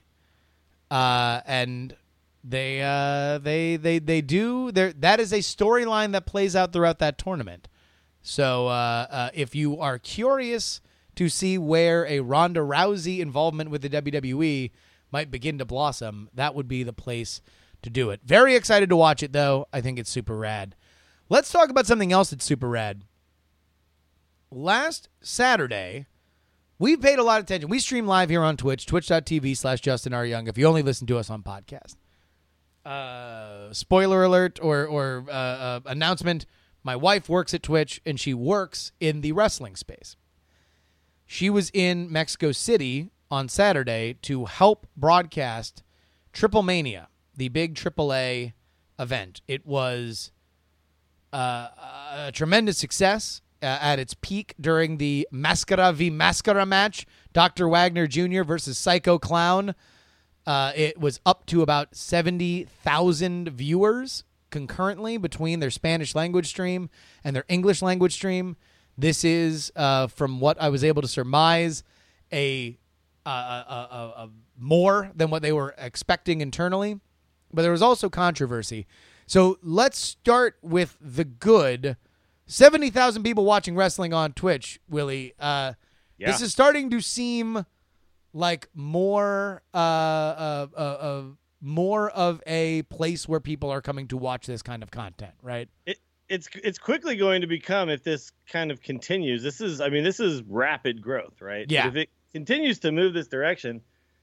Uh, and they, uh, they, they, they do there. That is a storyline that plays out throughout that tournament. So, uh, uh, if you are curious to see where a Ronda Rousey involvement with the W W E might begin to blossom, that would be the place to do it. Very excited to watch it, though. I think it's super rad. Let's talk about something else that's super rad. Last Saturday, we paid a lot of attention. We stream live here on Twitch, twitch.tv slash Justin R. Young, if you only listen to us on podcast. Uh, spoiler alert or, or uh, uh, announcement, my wife works at Twitch, and she works in the wrestling space. She was in Mexico City on Saturday to help broadcast Triple Mania, the big triple A event. It was uh, a tremendous success. Uh, at its peak during the Mascara v Mascara match, Doctor Wagner Junior versus Psycho Clown. Uh, it was up to about seventy thousand viewers concurrently between their Spanish language stream and their English language stream. This is, uh, from what I was able to surmise, a, a, a, a, a more than what they were expecting internally. But there was also controversy. So let's start with the good. seventy thousand people watching wrestling on Twitch, Willie. Uh, Yeah. This is starting to seem like more uh, uh, uh, uh, more of a place where people are coming to watch this kind of content, right? It, it's it's quickly going to become, if this kind of continues, this is, I mean, this is rapid growth, right? Yeah. If it continues to move this direction,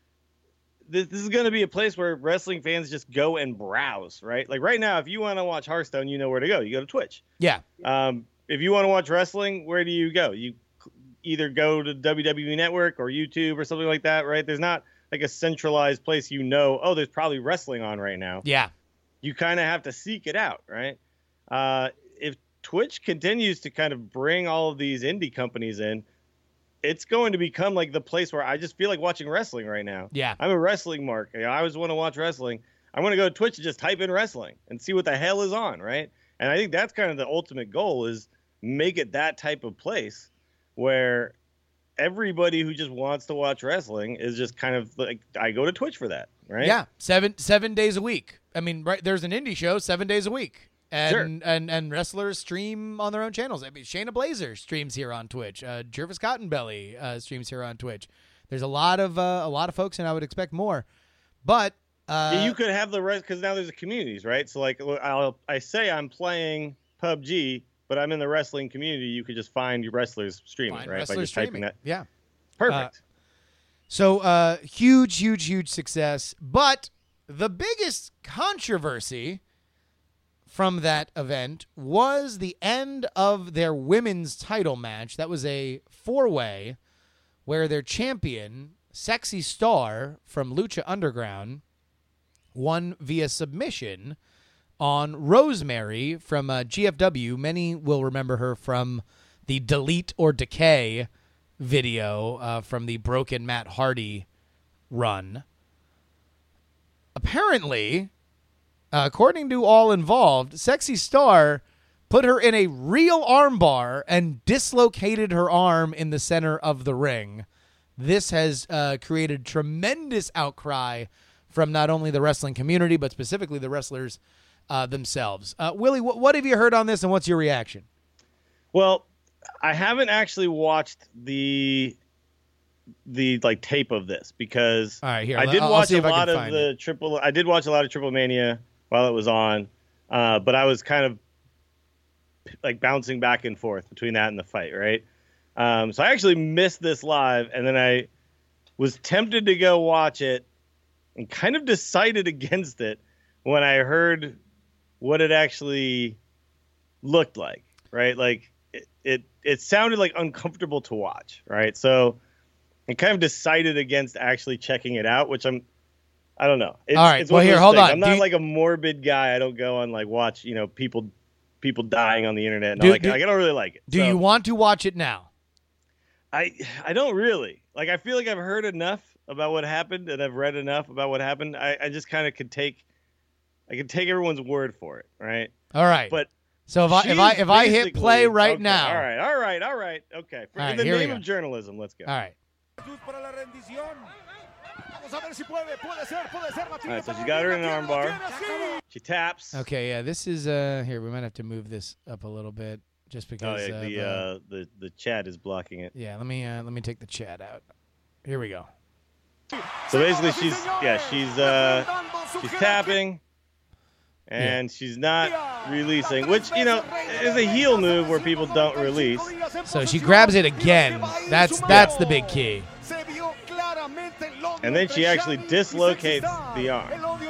this, this is going to be a place where wrestling fans just go and browse, right? Like right now, if you want to watch Hearthstone, you know where to go. You go to Twitch. Yeah. Um, if you want to watch wrestling, where do you go? You either go to W W E Network or YouTube or something like that, right? There's not like a centralized place, you know, oh, there's probably wrestling on right now. Yeah. You kind of have to seek it out, right? Uh, if Twitch continues to kind of bring all of these indie companies in, it's going to become like the place where I just feel like watching wrestling right now. Yeah. I'm a wrestling mark. You know, I always want to watch wrestling. I want to go to Twitch and just type in wrestling and see what the hell is on, right? And I think that's kind of the ultimate goal, is make it that type of place where everybody who just wants to watch wrestling is just kind of like, I go to Twitch for that, right? Yeah. Seven seven days a week. I mean, right, there's an indie show seven days a week. And, Sure. and and wrestlers stream on their own channels. I mean, Shayna Blazer streams here on Twitch. Uh, Jervis Cottonbelly uh, streams here on Twitch. There's a lot of uh, a lot of folks, and I would expect more. But uh, yeah, you could have the rest because now there's a communities, right? So like, I'll I say I'm playing P U B G, but I'm in the wrestling community. You could just find your wrestlers streaming, find right? wrestlers By just streaming. typing that. Yeah, Perfect. Uh, so uh, huge, huge, huge success. But the biggest controversy from that event was the end of their women's title match. That was a four-way where their champion, Sexy Star from Lucha Underground, won via submission on Rosemary from uh, G F W. Many will remember her from the Delete or Decay video uh, from the Broken Matt Hardy run. Apparently, uh, according to all involved, Sexy Star put her in a real armbar and dislocated her arm in the center of the ring. This has uh, created tremendous outcry from not only the wrestling community, but specifically the wrestlers uh, themselves. Uh, Willie, wh- what have you heard on this, and what's your reaction? Well, I haven't actually watched the the like tape of this because All right, here, I did I'll watch see a if I can lot of find the it. triple. I did watch a lot of Triple Mania while it was on, uh, but I was kind of like bouncing back and forth between that and the fight, right? Um, so I actually missed this live, and then I was tempted to go watch it, and kind of decided against it when I heard what it actually looked like, right? Like it, it, it sounded like uncomfortable to watch, right? So I kind of decided against actually checking it out, which I'm, I don't know. It's, All right, it's well, one of here, those hold things. on. I'm Do not you- like a morbid guy. I don't go on like watch, you know, people, people dying on the internet. And Do- all that. do- Like, I don't really like it. Do So you want to watch it now? I, I don't really like, I feel like I've heard enough about what happened and I've read enough about what happened. I, I just kind of could take, I could take everyone's word for it. Right. All right. But so if I if I she's if I hit basically- play right okay, now, All right, all right, all right. Okay. For, All right, in the here we name go. of journalism, let's go. all right. Para la rendición. Vamos a ver si puede, puede ser, puede ser. All right, so she got her in an armbar. She taps. Okay, yeah, this is uh here. We might have to move this up a little bit just Oh, because yeah, uh, the, the- uh, the the chat is blocking it. yeah. Let me uh, let me take the chat out. Here we go. So basically, she's yeah, she's uh, she's tapping, and she's not releasing, which you know is a heel move where people don't release. So she grabs it again. That's that's the big key. And then she actually dislocates the arm.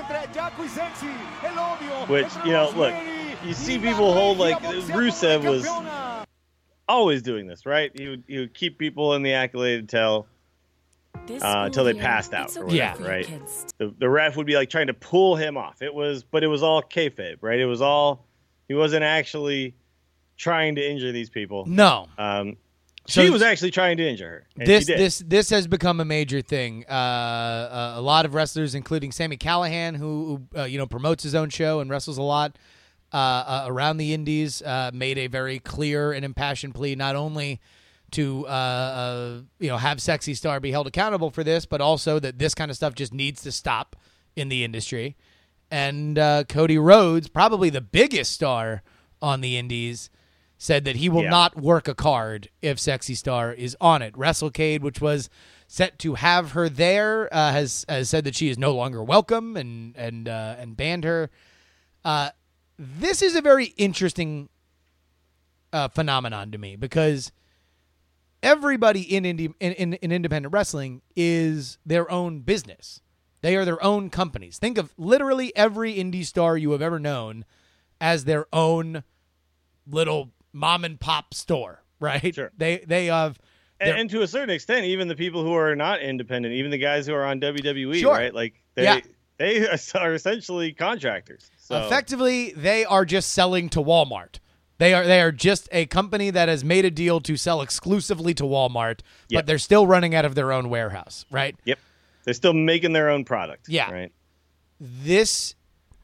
Which, you know, look, you see people hold, like, Rusev was always doing this, right? He would, he would keep people in the accolade until, uh, until they passed out or whatever, Yeah. right? The, the ref would be, like, trying to pull him off. It was, but it was all kayfabe, right? It was all, he wasn't actually trying to injure these people. No. Um, So she was actually trying to injure her. And This she did. this this has become a major thing. Uh, uh, a lot of wrestlers, including Sami Callihan, who, who uh, you know promotes his own show and wrestles a lot uh, uh, around the Indies, uh, made a very clear and impassioned plea not only to uh, uh, you know have Sexy Star be held accountable for this, but also that this kind of stuff just needs to stop in the industry. And uh, Cody Rhodes, probably the biggest star on the Indies, said that he will Yeah. not work a card if Sexy Star is on it. WrestleCade, which was set to have her there, uh, has has said that she is no longer welcome and and uh, and banned her. Uh, this is a very interesting uh, phenomenon to me because everybody in, indie, in, in in independent wrestling is their own business. They are their own companies. Think of literally every indie star you have ever known as their own little mom and pop store, right? Sure. They they have And, their- and to a certain extent, even the people who are not independent, even the guys who are on W W E, Sure. right? Like they Yeah. they are essentially contractors. So effectively they are just selling to Walmart. They are they are just a company that has made a deal to sell exclusively to Walmart, but Yep. they're still running out of their own warehouse, right? Yep. They're still making their own product. Yeah. Right. This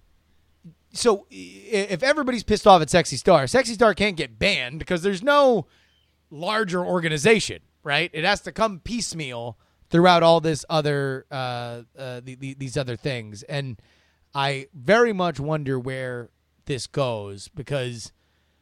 so i- if everybody's pissed off at Sexy Star, Sexy Star can't get banned because there's no larger organization, right? It has to come piecemeal throughout all this other uh, uh, the, the, these other things, and I very much wonder where this goes, because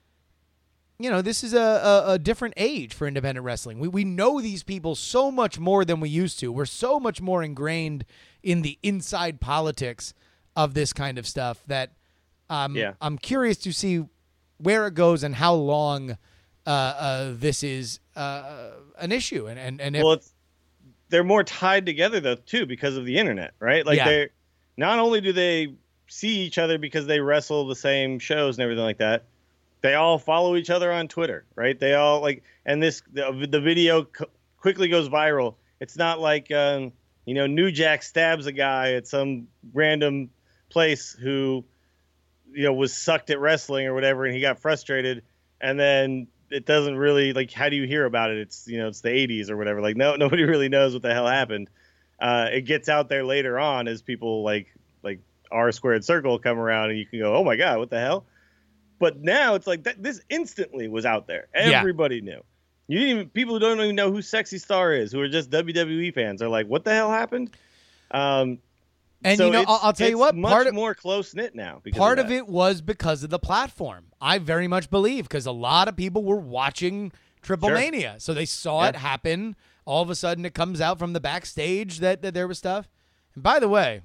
you know, this is a, a, a different age for independent wrestling. We we know these people so much more than we used to. We're so much more ingrained in the inside politics of this kind of stuff that um, yeah. I'm curious to see where it goes and how long uh, uh, this is uh, an issue. And, and, and if, well, it's, they're more tied together, though, too, because of the internet, right? Like, Yeah. they not only do they see each other because they wrestle the same shows and everything like that, they all follow each other on Twitter, right? They all like, and this the, the video co- quickly goes viral. It's not like um, you know, New Jack stabs a guy at some random place who, you know, was sucked at wrestling or whatever, and he got frustrated, and then it doesn't really, like, how do you hear about it? It's, you know, it's the eighties or whatever. Like, no, nobody really knows what the hell happened. Uh, it gets out there later on as people like like R squared circle come around, and you can go, oh my god, what the hell? But now it's like that, this instantly was out there. Everybody yeah. knew. You didn't even, people who don't even know who Sexy Star is, who are just W W E fans, are like, "What the hell happened?" Um, and so you know, it's, I'll, I'll tell you what, much part of, more close knit now. Part of, of it was because of the platform. I very much believe, because a lot of people were watching Triple Sure. Mania, so they saw yeah. it happen. All of a sudden, it comes out from the backstage that, that there was stuff. And by the way,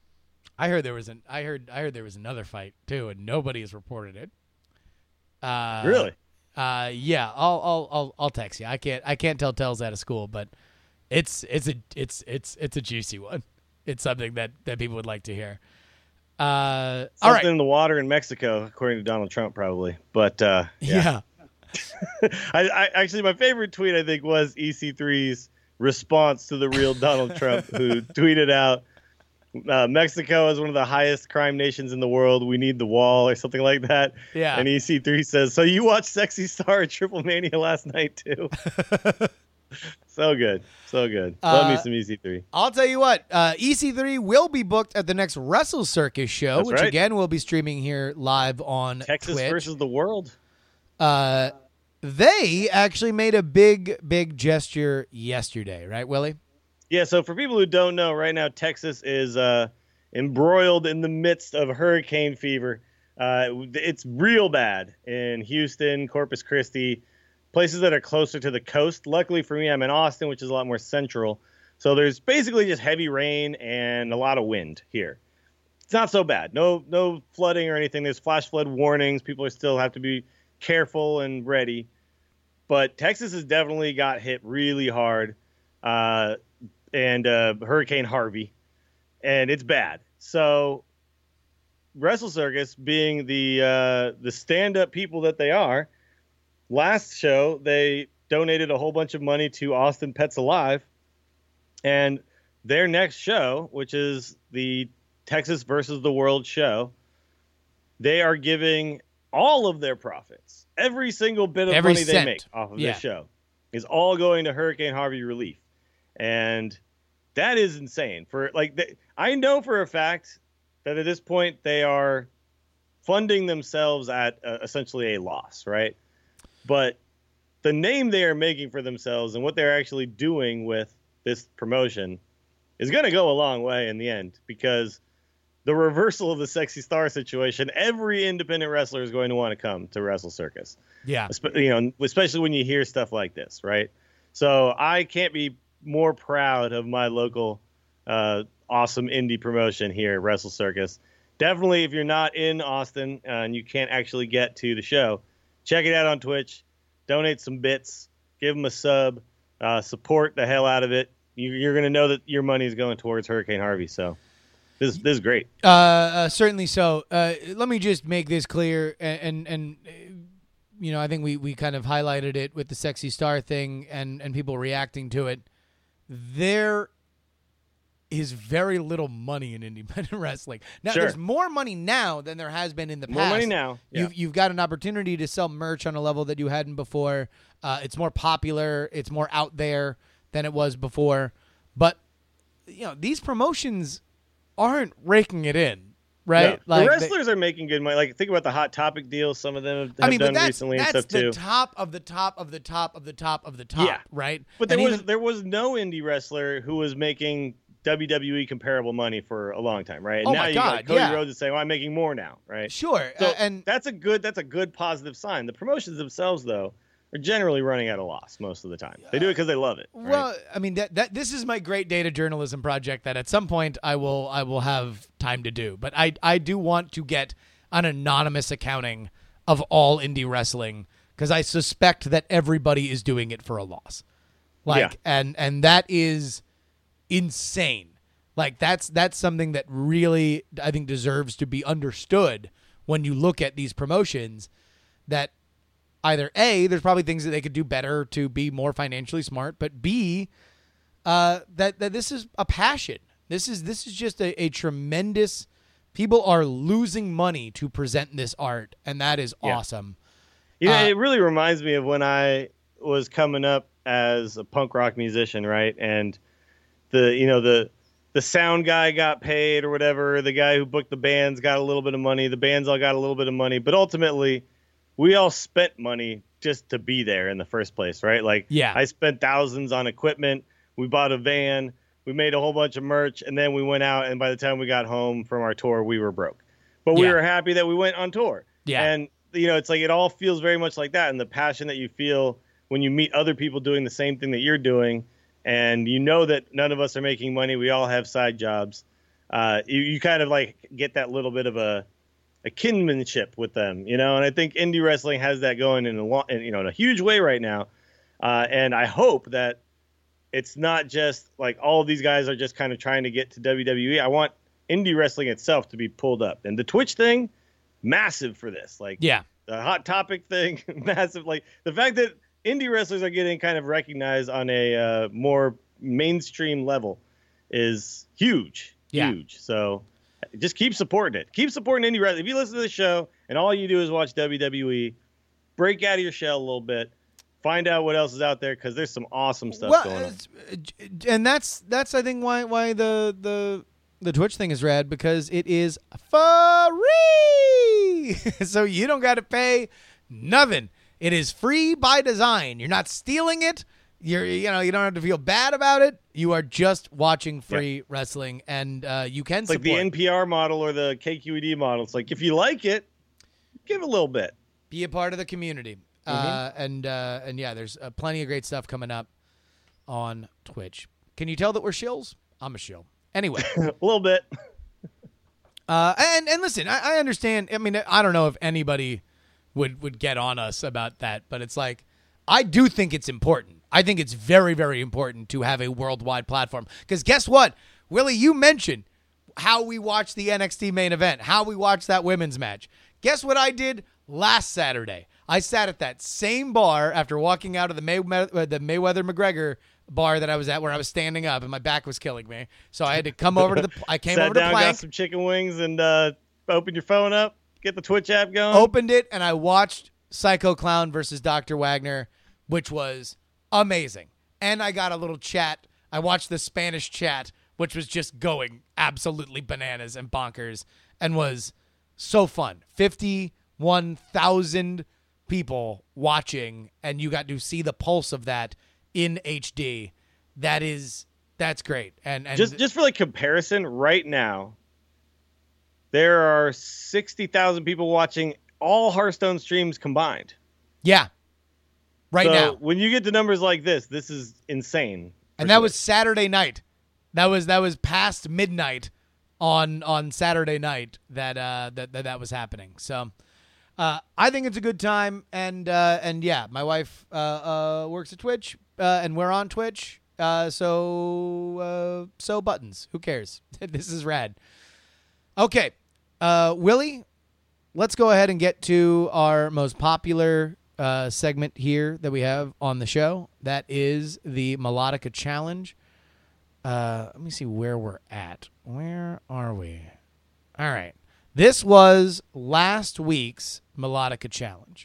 I heard there was an I heard I heard there was another fight too, and nobody has reported it. Uh, really? Uh, yeah, I'll I'll I'll I'll text you. I can't I can't tell tales out of school, but it's it's a it's it's it's a juicy one. It's something that, that people would like to hear. Uh, Something all right. in the water in Mexico, according to Donald Trump, probably. But uh, yeah, yeah. I, I actually my favorite tweet I think was E C three's response to the real Donald Trump, who tweeted out, Uh, Mexico is one of the highest crime nations in the world. We need the wall, or something like that. Yeah. And E C three says, so you watched Sexy Star at Triple Mania last night, too? So good. So good. Love Uh, me some E C three. I'll tell you what, uh, E C three will be booked at the next Wrestle Circus show, That's which right. again will be streaming here live on Texas Twitch. versus the world. Uh, they actually made a big, big gesture yesterday, right, Willie? Yeah, so for people who don't know, right now Texas is uh, embroiled in the midst of hurricane fever. Uh, it's real bad in Houston, Corpus Christi, places that are closer to the coast. Luckily for me, I'm in Austin, which is a lot more central. So there's basically just heavy rain and a lot of wind here. It's not so bad. No no flooding or anything. There's flash flood warnings. People are still have to be careful and ready. But Texas has definitely got hit really hard. Uh and uh, Hurricane Harvey, and it's bad. So Wrestle Circus, being the uh, the stand-up people that they are, last show they donated a whole bunch of money to Austin Pets Alive, and their next show, which is the Texas versus the World show, they are giving all of their profits, every single bit of Every money cent. they make off of Yeah. this show, is all going to Hurricane Harvey relief. And that is insane. For like, they, I know for a fact that at this point they are funding themselves at uh, essentially a loss, right? But the name they are making for themselves and what they're actually doing with this promotion is going to go a long way in the end, because the reversal of the Sexy Star situation, every independent wrestler is going to want to come to Wrestle Circus. Yeah. You know, especially when you hear stuff like this, right? So I can't be more proud of my local uh, awesome indie promotion here at Wrestle Circus. Definitely, if you're not in Austin uh, and you can't actually get to the show, check it out on Twitch. Donate some bits. Give them a sub. Uh, support the hell out of it. You, you're going to know that your money is going towards Hurricane Harvey. So this, this is great. Uh, uh, certainly so. Uh, let me just make this clear, and, and, and uh, you know, I think we, we kind of highlighted it with the Sexy Star thing and, and people reacting to it. There is very little money in independent wrestling. Now, Sure. there's more money now than there has been in the More past. money now. Yeah. You've, you've got an opportunity to sell merch on a level that you hadn't before. Uh, it's more popular. It's more out there than it was before. But, you know, these promotions aren't raking it in, right? No. The wrestlers they, are making good money. Like, think about the Hot Topic deals some of them have, have I mean, done but that's, recently and that's stuff the too. top of the top of the top of the top of the top, Yeah. right? But there And was even, there was no indie wrestler who was making W W E comparable money for a long time, right? And Oh now my you God, got Cody yeah. Rhodes is saying, well, I'm making more now, right? Sure. So uh, and that's a good that's a good positive sign. The promotions themselves, though, are generally running at a loss most of the time. They do it because they love it. Right? Well, I mean that that this is my great data journalism project that at some point I will I will have time to do. But I I do want to get an anonymous accounting of all indie wrestling because I suspect that everybody is doing it for a loss. Like Yeah. and and that is insane. Like that's that's something that really I think deserves to be understood when you look at these promotions that either A, there's probably things that they could do better to be more financially smart, but B, uh, that, that this is a passion. This is this is just a, a tremendous people are losing money to present this art, and that is Yeah. awesome. You know, Uh, it really reminds me of when I was coming up as a punk rock musician, right? And the you know the the sound guy got paid or whatever. The guy who booked the bands got a little bit of money. The bands all got a little bit of money, but ultimately, we all spent money just to be there in the first place, right? Like, Yeah. I spent thousands on equipment. We bought a van. We made a whole bunch of merch, and then we went out. And by the time we got home from our tour, we were broke. But we Yeah. were happy that we went on tour. Yeah. And you know, it's like it all feels very much like that, and the passion that you feel when you meet other people doing the same thing that you're doing, and you know that none of us are making money. We all have side jobs. Uh, you, you kind of like get that little bit of a a kinship with them, you know, and I think indie wrestling has that going in a lo- in, you know, in a huge way right now. Uh, and I hope that it's not just like all of these guys are just kind of trying to get to W W E. I want indie wrestling itself to be pulled up, and the Twitch thing, massive for this. Like, Yeah. the Hot Topic thing, massive. Like the fact that indie wrestlers are getting kind of recognized on a uh, more mainstream level is huge, Yeah. huge. So just keep supporting it. Keep supporting indie wrestling. If you listen to the show and all you do is watch W W E, break out of your shell a little bit. Find out what else is out there because there's some awesome stuff Well, going on. it's- and that's that's I think why why the the the Twitch thing is rad because it is free, so you don't got to pay nothing. It is free by design. You're not stealing it. You're you know you don't have to feel bad about it. You are just watching free wrestling, and uh, you can It's like support. the N P R model or the K Q E D model. It's like if you like it, give a little bit. Be a part of the community. Uh, and uh, and yeah, there's uh, plenty of great stuff coming up on Twitch. Can you tell that we're shills? I'm a shill. Anyway, A little bit. uh, and and listen, I, I understand. I mean, I don't know if anybody would would get on us about that, but it's like I do think it's important. I think it's very very important to have a worldwide platform because guess what, Willie, you mentioned how we watched the N X T main event, how we watched that women's match. Guess what I did last Saturday? I sat at that same bar after walking out of the May uh, the Mayweather McGregor bar that I was at, where I was standing up and my back was killing me. So I had to come over to the. I came Sat over to down, got Plank, some chicken wings, and uh, opened your phone up. Get the Twitch app going. opened it, and I watched Psycho Clown versus Doctor Wagner, which was amazing. And I got a little chat. I watched the Spanish chat, which was just going absolutely bananas and bonkers, and was so fun. fifty-one thousand people watching, and you got to see the pulse of that in H D. That is that's great. And and just just for like comparison, right now, there are sixty thousand people watching all Hearthstone streams combined. yeah, right so now. when you get to numbers like this, this is insane. for And that sure. was Saturday night. That was that was past midnight on on Saturday night that uh that that, that was happening. So uh I think it's a good time, and uh and yeah, my wife uh uh works at Twitch, uh and we're on Twitch. Uh so uh so buttons. Who cares? This is rad. Okay. Uh Willie, let's go ahead and get to our most popular uh, segment here that we have on the show. That is the Melodica Challenge. Uh, let me see where we're at. Where are we? All right. This was last week's Melodica Challenge.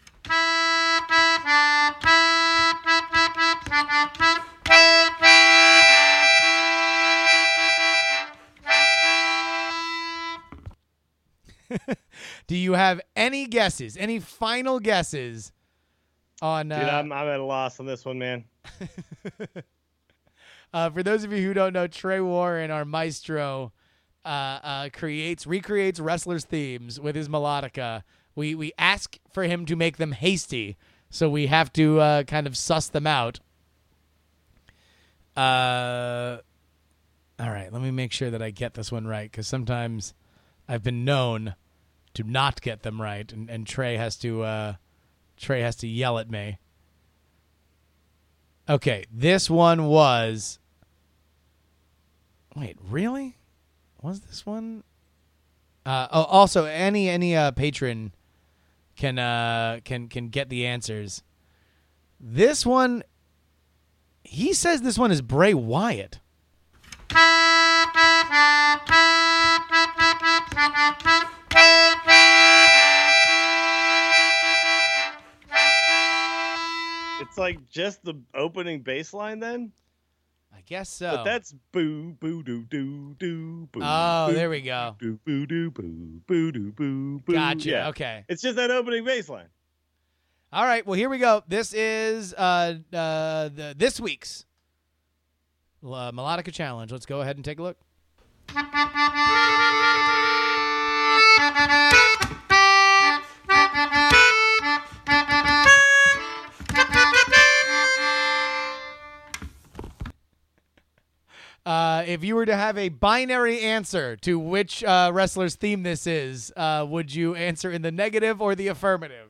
Do you have any guesses? Any final guesses on? Uh, Dude, I'm I'm at a loss on this one, man. Uh, for those of you who don't know, Trey Warren, our maestro, uh, uh, creates, recreates wrestlers' themes with his melodica. We we ask for him to make them hasty, so we have to uh, kind of suss them out. Uh, all right, let me make sure that I get this one right, because sometimes I've been known to not get them right, and, and Trey has to uh, Trey has to yell at me. Okay, this one was. Wait, really? Was this one? Uh, oh, also, any any uh, patron can uh, can can get the answers. This one, he says this one is Bray Wyatt. It's like just the opening bass line then? I guess so. But that's boo, boo, doo, doo, doo, boo. Oh, boo, there we go. Doo, boo, doo, boo, boo, doo, boo, boo. Gotcha. Yeah. Okay. It's just that opening bass line. All right. Well, here we go. This is uh, uh, the, this week's uh, Melodica Challenge. Let's go ahead and take a look. Uh, if you were to have a binary answer to which uh, wrestler's theme this is, uh, would you answer in the negative or the affirmative?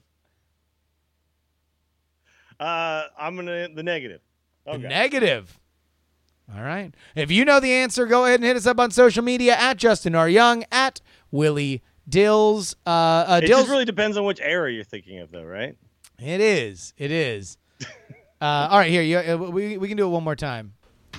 Uh, I'm gonna the negative. Okay. The negative. All right. If you know the answer, go ahead and hit us up on social media at Justin R. Young, at Willie Dills. Uh, uh, It Dills. just really depends on which era you're thinking of, though, right? It is. It is. uh, all right, here. You, uh, we we can do it one more time.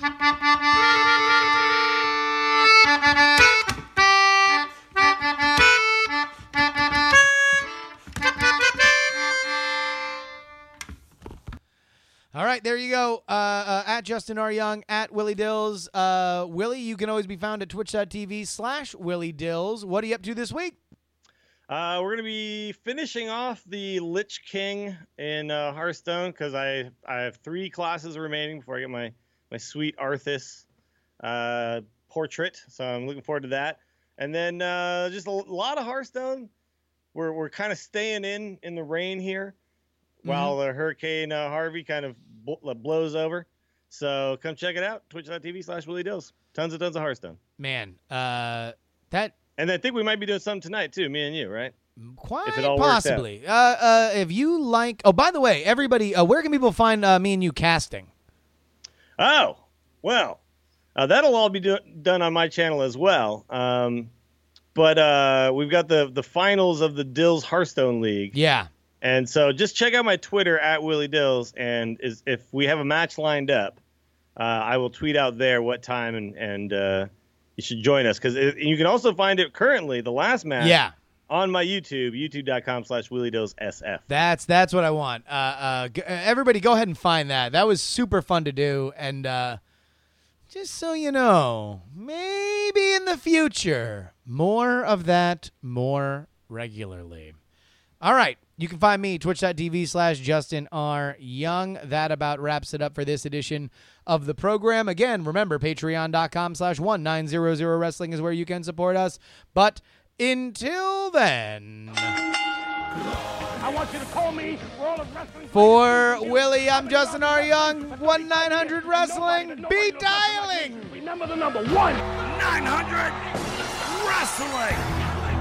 All right, there you go. Uh, uh, at Justin R. Young, at Willie Dills. Uh, Willie, you can always be found at twitch.tv slash Willie Dills. What are you up to this week? Uh, we're going to be finishing off the Lich King in uh, Hearthstone because I I have three classes remaining before I get my, my sweet Arthas uh, portrait. So I'm looking forward to that. And then uh, just a lot of Hearthstone. We're we're kind of staying in in the rain here mm-hmm. while the Hurricane uh, Harvey kind of bl- blows over. So come check it out. Twitch.tv slash Willie Dills. Tons and tons of Hearthstone. Man, uh, that... And I think we might be doing something tonight, too, me and you, right? Quite if it all possibly. Uh, uh, if you like... Oh, by the way, everybody, uh, where can people find uh, me and you casting? Oh, well, uh, that'll all be do- done on my channel as well. Um, but uh, we've got the, the finals of the Dills Hearthstone League. Yeah. And so just check out my Twitter, at Willie Dills, and is, if we have a match lined up, uh, I will tweet out there what time, and, and uh, you should join us. Because you can also find it currently, the last match, yeah. on my YouTube, youtube.com slash Willie Dills SF. That's that's what I want. Uh, uh, g- everybody go ahead and find that. That was super fun to do. And uh, just so you know, maybe in the future, more of that more regularly. All right. You can find me, twitch.tv slash Justin R. Young. That about wraps it up for this edition of the program. Again, remember, patreon.com slash one nine zero zero wrestling is where you can support us. But until then, I want you to call me World of Wrestling. For Willie, I'm Justin R. Young. one nine hundred Wrestling. Be dialing. Remember the number one nine hundred Wrestling.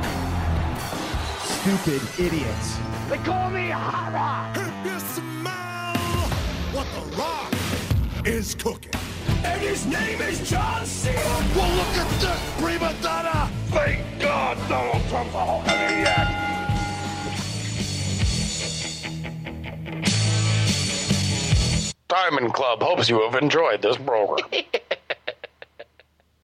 Stupid idiots. They call me Hara. If you smell what the Rock is cooking. And his name is John Cena. Well, look at this, prima donna. Thank God Donald Trump's a whole idiot. Diamond Club hopes you have enjoyed this program.